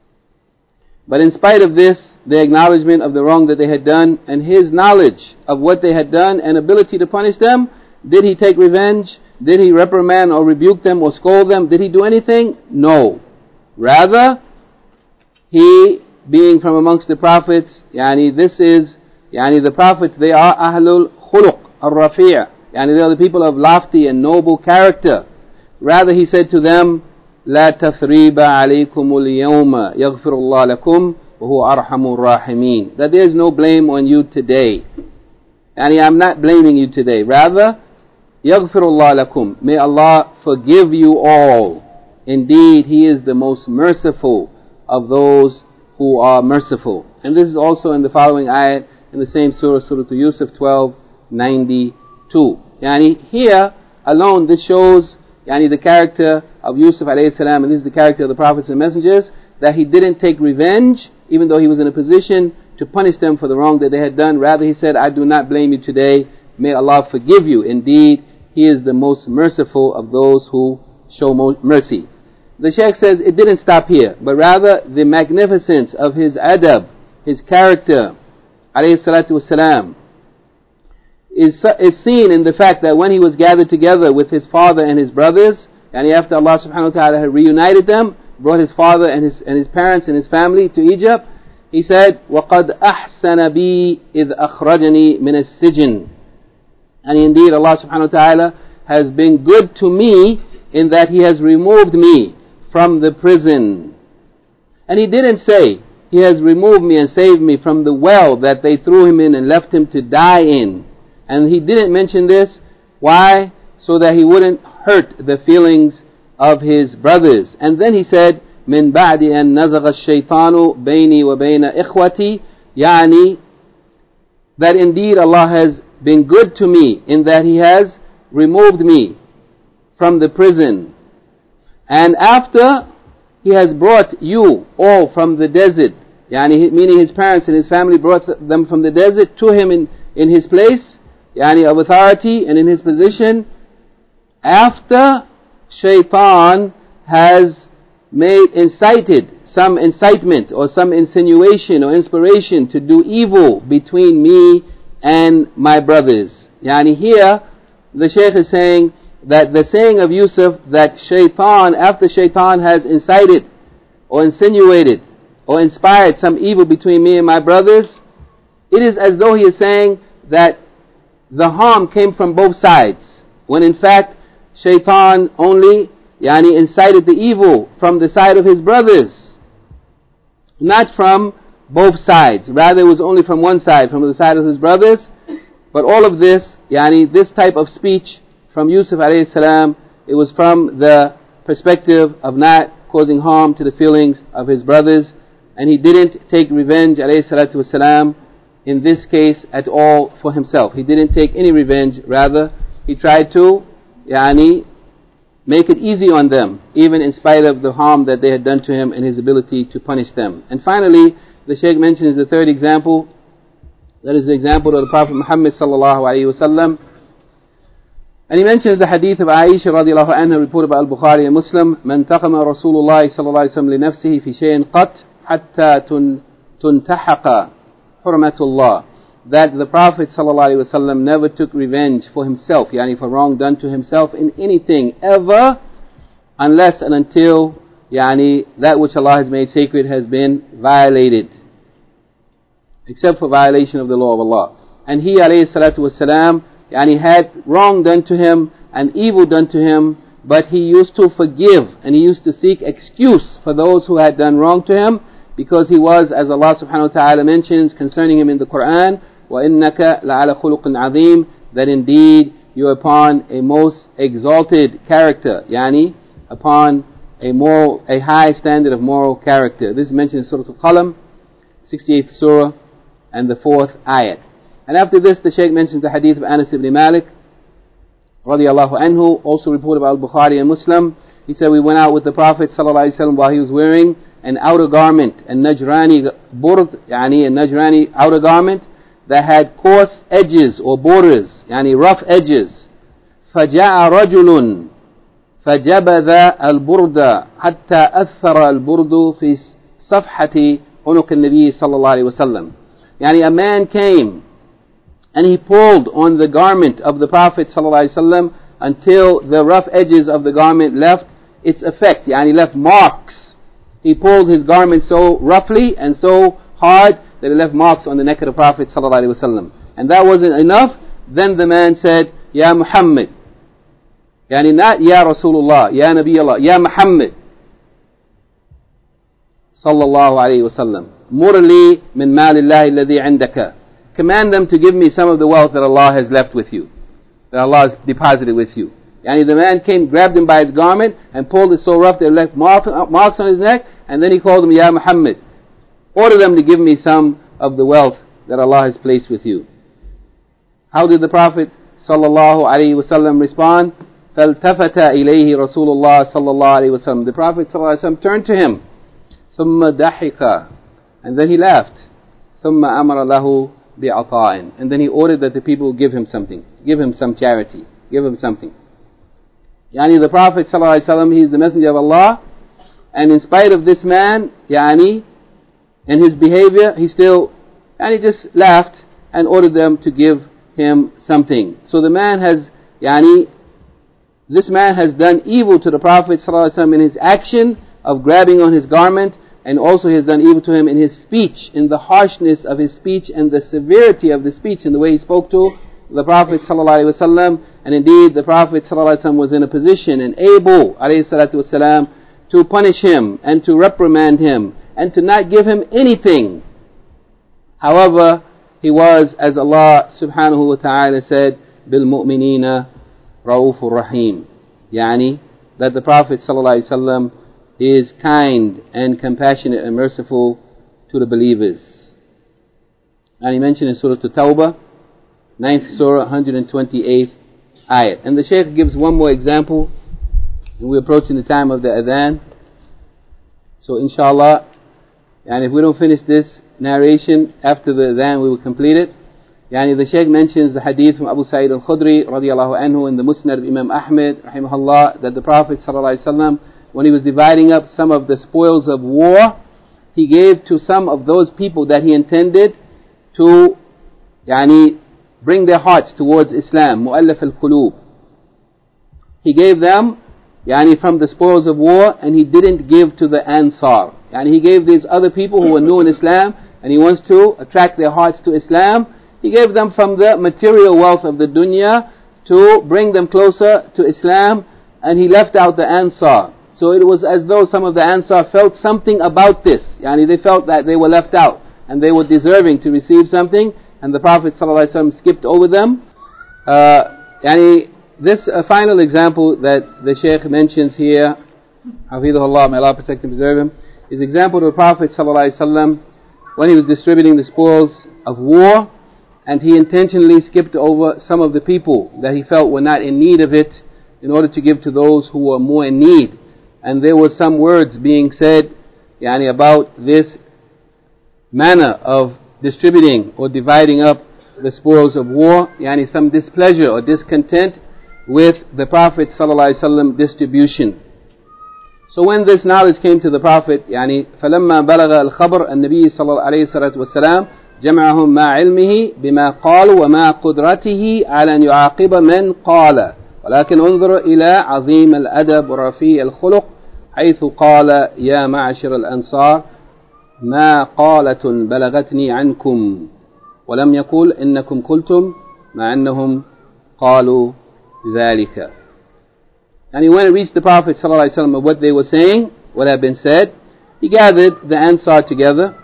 But in spite of this, the acknowledgement of the wrong that they had done, and his knowledge of what they had done and ability to punish them, did he take revenge? Did he reprimand or rebuke them or scold them? Did he do anything? No. Rather, he, being from amongst the prophets, this is, the prophets, they are Ahlul Khuluq Ar-Rafi', they are the people of lofty and noble character. Rather, he said to them, لا تثريب عليكم اليوم يغفر الله لكم وهو أرحم الراحمين, that there is no blame on you today. I'm not blaming you today. Rather, يغفر الله لكم, may Allah forgive you all. Indeed, He is the most merciful of those who are merciful. And this is also in the following ayat in the same surah, Surah Yusuf 12:92. Here alone, this shows the character of Yusuf alayhi salam, and this is the character of the prophets and messengers, that he didn't take revenge, even though he was in a position to punish them for the wrong that they had done. Rather, he said, I do not blame you today. May Allah forgive you. Indeed, He is the most merciful of those who show mercy. The Shaykh says it didn't stop here, but rather the magnificence of his adab, his character, alayhi salatu wassalam, is seen in the fact that when he was gathered together with his father and his brothers, and after Allah subhanahu wa ta'ala had reunited them, brought his father and his parents and his family to Egypt, he said, وَقَدْ أَحْسَنَ بِي إِذْ أَخْرَجَنِي مِنَ السِّجْنِ. And indeed Allah subhanahu wa ta'ala has been good to me in that He has removed me from the prison. And He didn't say, He has removed me and saved me from the well that they threw him in and left him to die in. And He didn't mention this. Why? So that He wouldn't hurt the feelings of His brothers. And then He said, من بعد أن نزغ الشيطان بيني وبين إخوتي, يعني that indeed Allah has been good to me in that He has removed me from the prison. And after He has brought you all from the desert, yani meaning His parents and His family brought them from the desert to Him in His place, yani of authority and in His position, after Shaitan has incited some incitement or some insinuation or inspiration to do evil between me and my brothers. Yani here the Shaykh is saying that the saying of Yusuf that Shaitan, after Shaitan has incited or insinuated or inspired some evil between me and my brothers, it is as though he is saying that the harm came from both sides, when in fact Shaitan only incited the evil from the side of his brothers, not from both sides. Rather it was only from one side, from the side of his brothers. But all of this, this type of speech from Yusuf alayhi salam, it was from the perspective of not causing harm to the feelings of his brothers, and he didn't take revenge alayhi salatu wasalam in this case at all for himself. He didn't take any revenge, rather he tried to make it easy on them, even in spite of the harm that they had done to him and his ability to punish them. And finally, the Shaykh mentions the third example, that is the example of the Prophet Muhammad sallallahu alayhi wa sallam. And he mentions the hadith of Aisha radiallahu anha, reported by Al-Bukhari and Muslim, من تقم رسول الله صلى الله عليه وسلم لنفسه في شيء قط حتى تنتحق حرمة الله. That the Prophet ﷺ never took revenge for himself, for wrong done to himself in anything ever, unless and until that which Allah has made sacred has been violated, except for violation of the law of Allah. And he ﷺ had wrong done to him and evil done to him, but he used to forgive and he used to seek excuse for those who had done wrong to him, because he was, as Allah subhanahu wa ta'ala mentions concerning him in the Quran, وَإِنَّكَ لَعَلَى خُلُقٍ عَظِيمٍ, that indeed you are upon a most exalted character, upon a high standard of moral character. This is mentioned in Surah Al-Qalam, 68th Surah and the 4th ayat. And after this the Shaykh mentions the hadith of Anas ibn Malik radiallahu anhu, also reported by Al-Bukhari and Muslim. He said, we went out with the Prophet ﷺ while he was wearing an outer garment, a Najrani burd, a Najrani outer garment that had coarse edges or borders, rough edges. فَجَاءَ رَجُلٌ فَجَبَذَ الْبُرْدَ حَتَّى أَثَّرَ الْبُرْدُ فِي صَفْحَةِ عُنُقِ النَّبِيِّ صَلَّى اللَّهُ عَلَيْهِ وَسَلَّمَ. A man came and he pulled on the garment of the Prophet ﷺ until the rough edges of the garment left its effect, left marks. He pulled his garment so roughly and so hard that it left marks on the neck of the Prophet ﷺ. And that wasn't enough. Then the man said, Ya Muhammad, not Ya Rasulullah, Ya Nabi Allah, Ya Muhammad sallallahu alayhi wa sallam, murli min malillahi alladhi indaka, command them to give me some of the wealth that Allah has left with you, that Allah has deposited with you. The man came, grabbed him by his garment and pulled it so rough that it left marks on his neck, and then he called him, Ya Muhammad, order them to give me some of the wealth that Allah has placed with you. How did the Prophet sallallahu alaihi wasallam respond? فَالْتَفَتَ إِلَيْهِ رَسُولُ اللَّهِ صَلَّى اللَّهُ عَلَيْهِ وسلم. The Prophet sallallahu alaihi wasallam turned to him, ثُمَّ ضَحِكَ, and then he laughed. ثُمَّ أَمَرَ لَهُ بِعَطَاءٍ, and then he ordered that the people give him something, give him some charity, give him something. The Prophet sallallahu alaihi wasallam, he is the messenger of Allah, and in spite of this man, and his behavior, he still, he just laughed and ordered them to give him something. So the man has, this man has done evil to the Prophet ﷺ in his action of grabbing on his garment, and also he has done evil to him in his speech, in the harshness of his speech and the severity of the speech in the way he spoke to the Prophet ﷺ. And indeed the Prophet ﷺ was in a position and able ﷺ to punish him and to reprimand him and to not give him anything. However, he was, as Allah subhanahu wa ta'ala said, بِالْمُؤْمِنِينَ رَؤُوفُ الرَّحِيمِ, يعني that the Prophet ﷺ is kind and compassionate and merciful to the believers. And he mentioned in Surah At-Tawbah, 9th Surah, 128th ayat. And the Shaykh gives one more example, and we're approaching the time of the adhan. So inshallah, and if we don't finish this narration after the adhan, we will complete it. Yani the Shaykh mentions the hadith from Abu Sa'id al-Khudri radiallahu anhu in the Musnad of Imam Ahmed rahimahullah, that the Prophet ﷺ, when he was dividing up some of the spoils of war, he gave to some of those people that he intended to bring their hearts towards Islam, mu'allaf al-qulub. He gave them from the spoils of war, and he didn't give to the Ansar. He gave these other people who were new in Islam and he wants to attract their hearts to Islam. He gave them from the material wealth of the dunya to bring them closer to Islam, and he left out the Ansar. So it was as though some of the Ansar felt something about this. They felt that they were left out and they were deserving to receive something, and the Prophet ﷺ skipped over them. This final example that the Shaykh mentions here, Hafidhullah, may Allah protect and preserve him, is example of the Prophet ﷺ when he was distributing the spoils of war, and he intentionally skipped over some of the people that he felt were not in need of it in order to give to those who were more in need. And there were some words being said about this manner of distributing or dividing up the spoils of war, some displeasure or discontent with the Prophet ﷺ distribution. So when this knowledge came to the Prophet, فَلَمَّا بَلَغَ الْخَبْرَ النَّبِيِّ صلى الله عليه الصلاة والسلام جمعهم مع علمه بما قال وما قدرته على أن يعاقب من قال، ولكن انظر إلى عظيم الأدب ورفيع الخلق حيث قال يا معشر الأنصار ما قالة بلغتني عنكم، ولم يقل إنكم قلتم مع أنهم قالوا ذلك. And when it reached the Prophet ﷺ of what they were saying, what had been said, he gathered the Ansar together,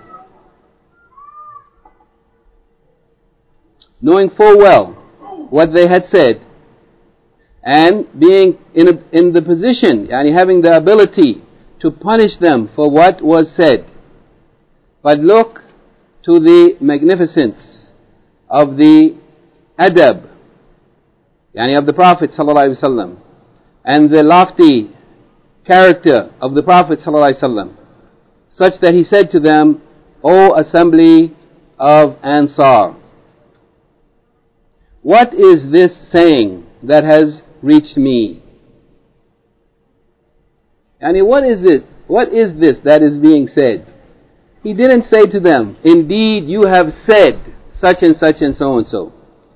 knowing full well what they had said, and being in the position, having the ability to punish them for what was said. But look to the magnificence of the adab, of the Prophet ﷺ, and the lofty character of the Prophet ﷺ, such that he said to them, O assembly of Ansar, what is this saying that has reached me? What is it? What is this that is being said? He didn't say to them, indeed you have said such and such and so and so.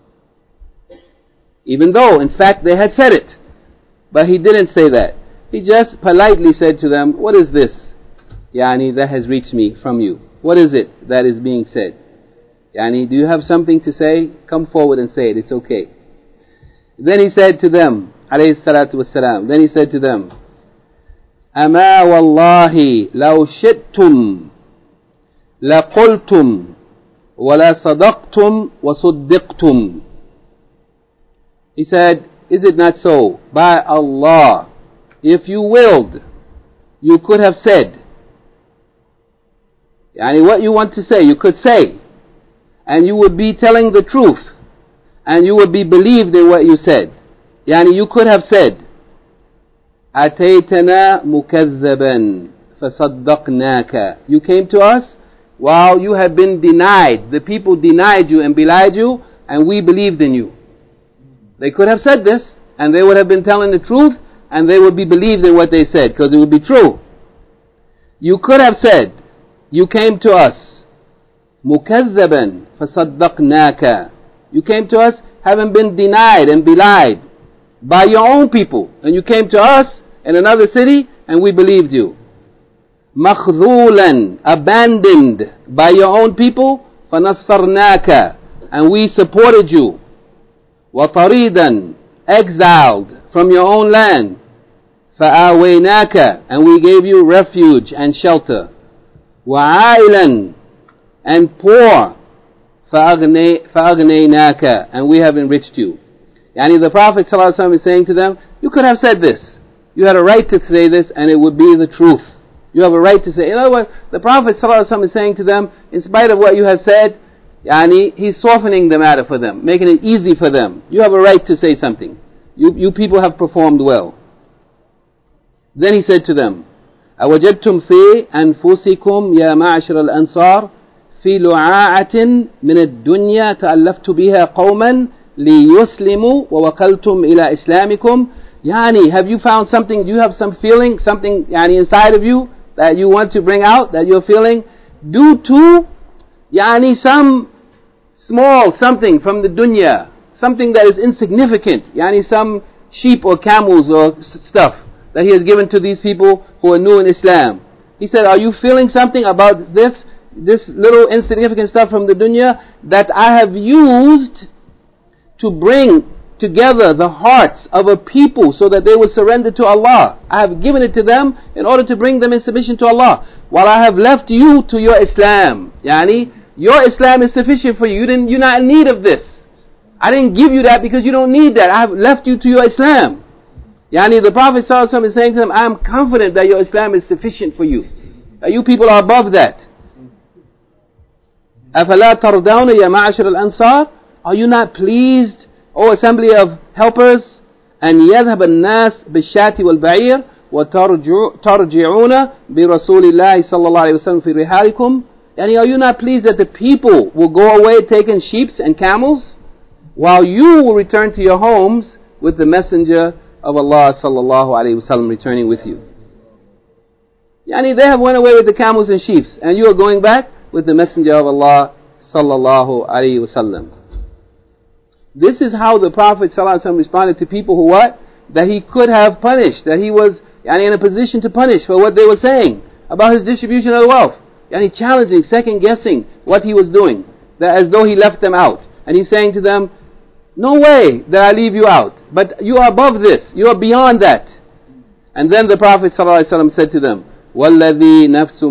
Even though in fact they had said it. But he didn't say that. He just politely said to them, what is this that has reached me from you? What is it that is being said? Do you have something to say? Come forward and say it, it's okay. Then he said to them, alayhi salatu wassalam, then he said to them, أَمَا وَاللَّهِ لَوْ شِئْتُمْ لَقُلْتُمْ وَلَا صَدَقْتُمْ وَصُدِّقْتُمْ. He said, is it not so? By Allah, if you willed, you could have said. What you want to say, you could say. And you would be telling the truth. And you would be believed in what you said. You could have said, أَتَيْتَنَا مُكَذَّبًا فَصَدَّقْنَاكَ. You came to us while you had been denied. The people denied you and belied you, and we believed in you. They could have said this, and they would have been telling the truth, and they would be believed in what they said, because it would be true. You could have said, you came to us, مُكَذَّبًا فَصَدَّقْنَاكَ. You came to us having been denied and belied by your own people, and you came to us in another city, and we believed you. مَخْذُولًا, abandoned by your own people, فَنَصَّرْنَاكَ, and we supported you. وَطَرِيدًا, exiled from your own land, فَآوَيْنَاكَ, and we gave you refuge and shelter. وَعَائِلًا, and poor, فَأَغْنَيْنَاكَ, and we have enriched you. Yani the Prophet ﷺ is saying to them, you could have said this. You had a right to say this and it would be the truth. You have a right to say. In other words, the Prophet ﷺ is saying to them, in spite of what you have said, yani, he's softening the matter for them, making it easy for them. You have a right to say something. You people have performed well. Then he said to them, أَوَجَدْتُمْ فِي أَنفُسِكُمْ يَا مَعْشَرَ الْأَنصَارِ في لعاعة من الدنيا تألفت بها قوما ليسلموا ووكلتم إلى إسلامكم. Yani, have you found something, do you have some feeling, something yani, inside of you that you want to bring out, that you're feeling, due to yani, some small something from the dunya, something that is insignificant, yani, some sheep or camels or stuff that he has given to these people who are new in Islam. He said, are you feeling something about this little insignificant stuff from the dunya that I have used to bring together the hearts of a people so that they will surrender to Allah? I have given it to them in order to bring them in submission to Allah, while I have left you to your Islam. Yani, your Islam is sufficient for you. You're not in need of this. I didn't give you that because you don't need that. I have left you to your Islam. Yani, the Prophet ﷺ is saying to them, I am confident that your Islam is sufficient for you, that you people are above that. أَفَلَا تَرْضَوْنَ يَا مَعْشَرَ الْأَنصَارِ, are you not pleased, O assembly of helpers? أَنْ يَذْهَبَ النَّاسِ بِالشَّاةِ وَالْبَعِيرِ وَتَرْجِعُونَ بِرَسُولِ اللَّهِ صَلَّى اللَّهُ عَلَيْهِ وَسَلَّمْ فِي رِحَالِكُمْ. Yani, are you not pleased that the people will go away taking sheep and camels, while you will return to your homes with the messenger of Allah sallallahu alaihi wasallam returning with you? Yani, they have went away with the camels and sheep, and you are going back with the messenger of Allah sallallahu alaihi wasallam. This is how the Prophet sallallahu alaihi wasallam responded to people who what? That he could have punished, that he was yani, in a position to punish for what they were saying about his distribution of the wealth. Yani, challenging, second guessing what he was doing, that as though he left them out. And he's saying to them, no way that I leave you out, but you are above this, you are beyond that. And then the Prophet ﷺ said to them, وَالَّذِي نَفْسُ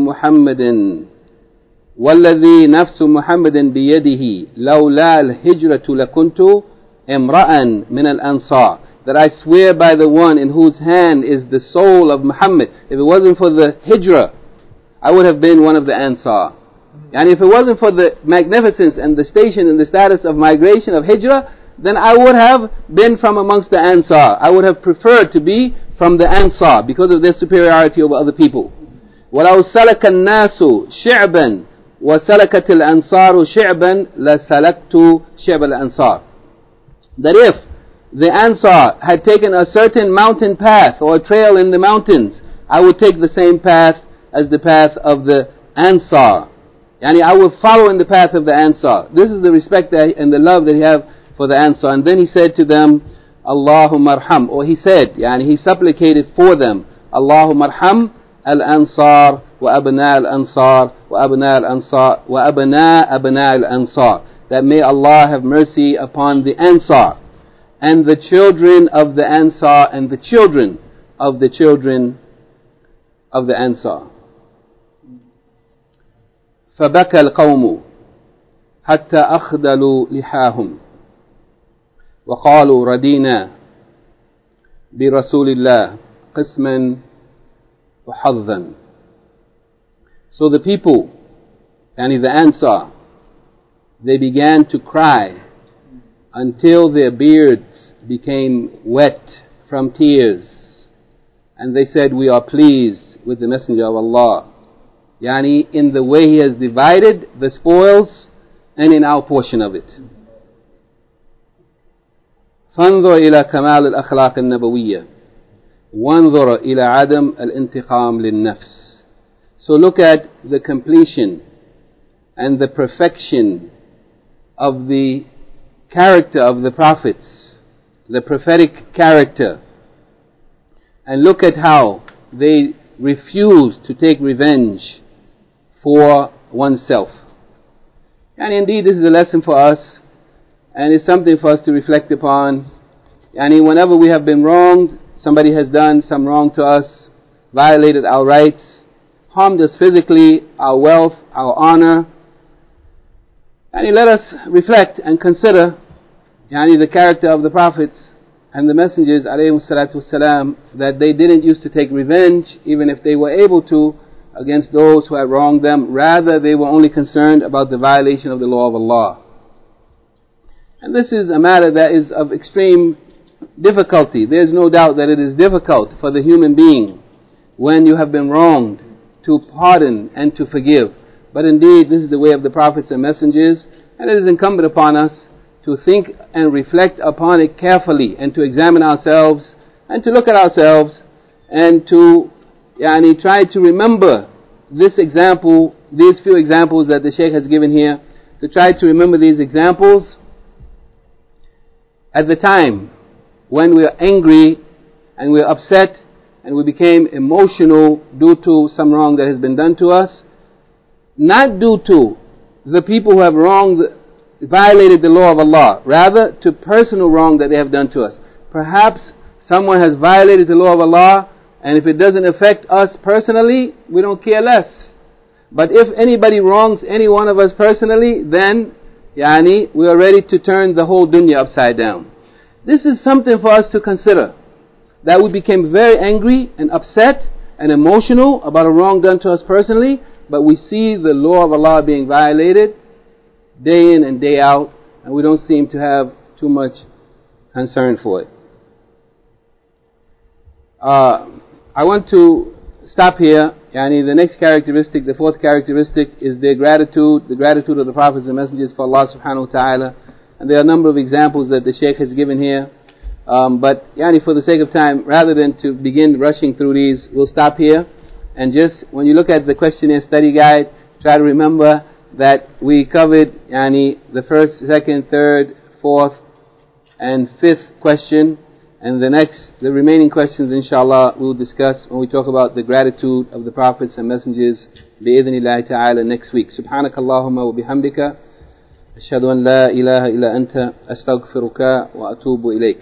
مُحَمَّدٍ بِيَدِهِ لَوْلَا الْهِجْرَةُ لَكُنْتُ إِمْرَأً مِنَ الْأَنصَارِ, that I swear by the one in whose hand is the soul of Muhammad, if it wasn't for the hijrah, I would have been one of the Ansar. And if it wasn't for the magnificence and the station and the status of migration of hijrah, then I would have been from amongst the Ansar. I would have preferred to be from the Ansar because of their superiority over other people. وَلَوْ سَلَكَ النَّاسُ شِعْبًا وَسَلَكَتِ الْأَنصَارُ شِعْبًا لَسَلَكْتُ شِعْبَ الْأَنصَارِ. That if the Ansar had taken a certain mountain path or a trail in the mountains, I would take the same path as the path of the Ansar. Yani, I will follow in the path of the Ansar. This is the respect and the love that he have for the Ansar. And then he said to them, Allahumma arham, or he said, yani, he supplicated for them, Allahumma arham al-Ansar wa abna al-Ansar wa abna al-Ansar wa abna al-Ansar, that may Allah have mercy upon the Ansar and the children of the Ansar and the children of the children of the Ansar. فبكى القوم حتى أخذلوا لحاهم وقالوا ردينا برسول الله قسما وحظا. So the people, and the Ansar, they began to cry until their beards became wet from tears, and they said, we are pleased with the Messenger of Allah, yani in the way he has divided the spoils and in our portion of it. فانظر إلى كمال الأخلاق النبوية وانظر إلى عدم الانتقام للنفس. So look at the completion and the perfection of the character of the prophets, the prophetic character, and look at how they refuse to take revenge for oneself. And indeed this is a lesson for us, and it's something for us to reflect upon. And whenever we have been wronged, somebody has done some wrong to us, violated our rights, harmed us physically, our wealth, our honor, and let us reflect and consider the character of the prophets and the messengers ﷺ, that they didn't used to take revenge even if they were able to against those who had wronged them. Rather, they were only concerned about the violation of the law of Allah. And this is a matter that is of extreme difficulty. There is no doubt that it is difficult for the human being when you have been wronged to pardon and to forgive. But indeed, this is the way of the prophets and messengers, and it is incumbent upon us to think and reflect upon it carefully, and to examine ourselves, and to look at ourselves, and to try to remember this example, these few examples that the Shaykh has given here, to try to remember these examples at the time when we are angry and we are upset and we became emotional due to some wrong that has been done to us, not due to the people who have violated the law of Allah, rather to personal wrong that they have done to us. Perhaps someone has violated the law of Allah, and if it doesn't affect us personally, we don't care less. But if anybody wrongs any one of us personally, then we are ready to turn the whole dunya upside down. This is something for us to consider, that we became very angry and upset and emotional about a wrong done to us personally, but we see the law of Allah being violated day in and day out, and we don't seem to have too much concern for it. I want to stop here. The next characteristic, the fourth characteristic, is their gratitude, the gratitude of the prophets and messengers for Allah subhanahu wa ta'ala. And there are a number of examples that the Shaykh has given here. But for the sake of time, rather than to begin rushing through these, we'll stop here. And just when you look at the questionnaire study guide, try to remember that we covered the first, second, third, fourth, and fifth question. And the remaining questions, inshallah, we'll discuss when we talk about the gratitude of the prophets and messengers, bi'idhnillahi ta'ala, next week. Subhanakallahumma wa bihamdika, ashhadu an la ilaha illa anta, astaghfiruka wa atubu ilayk.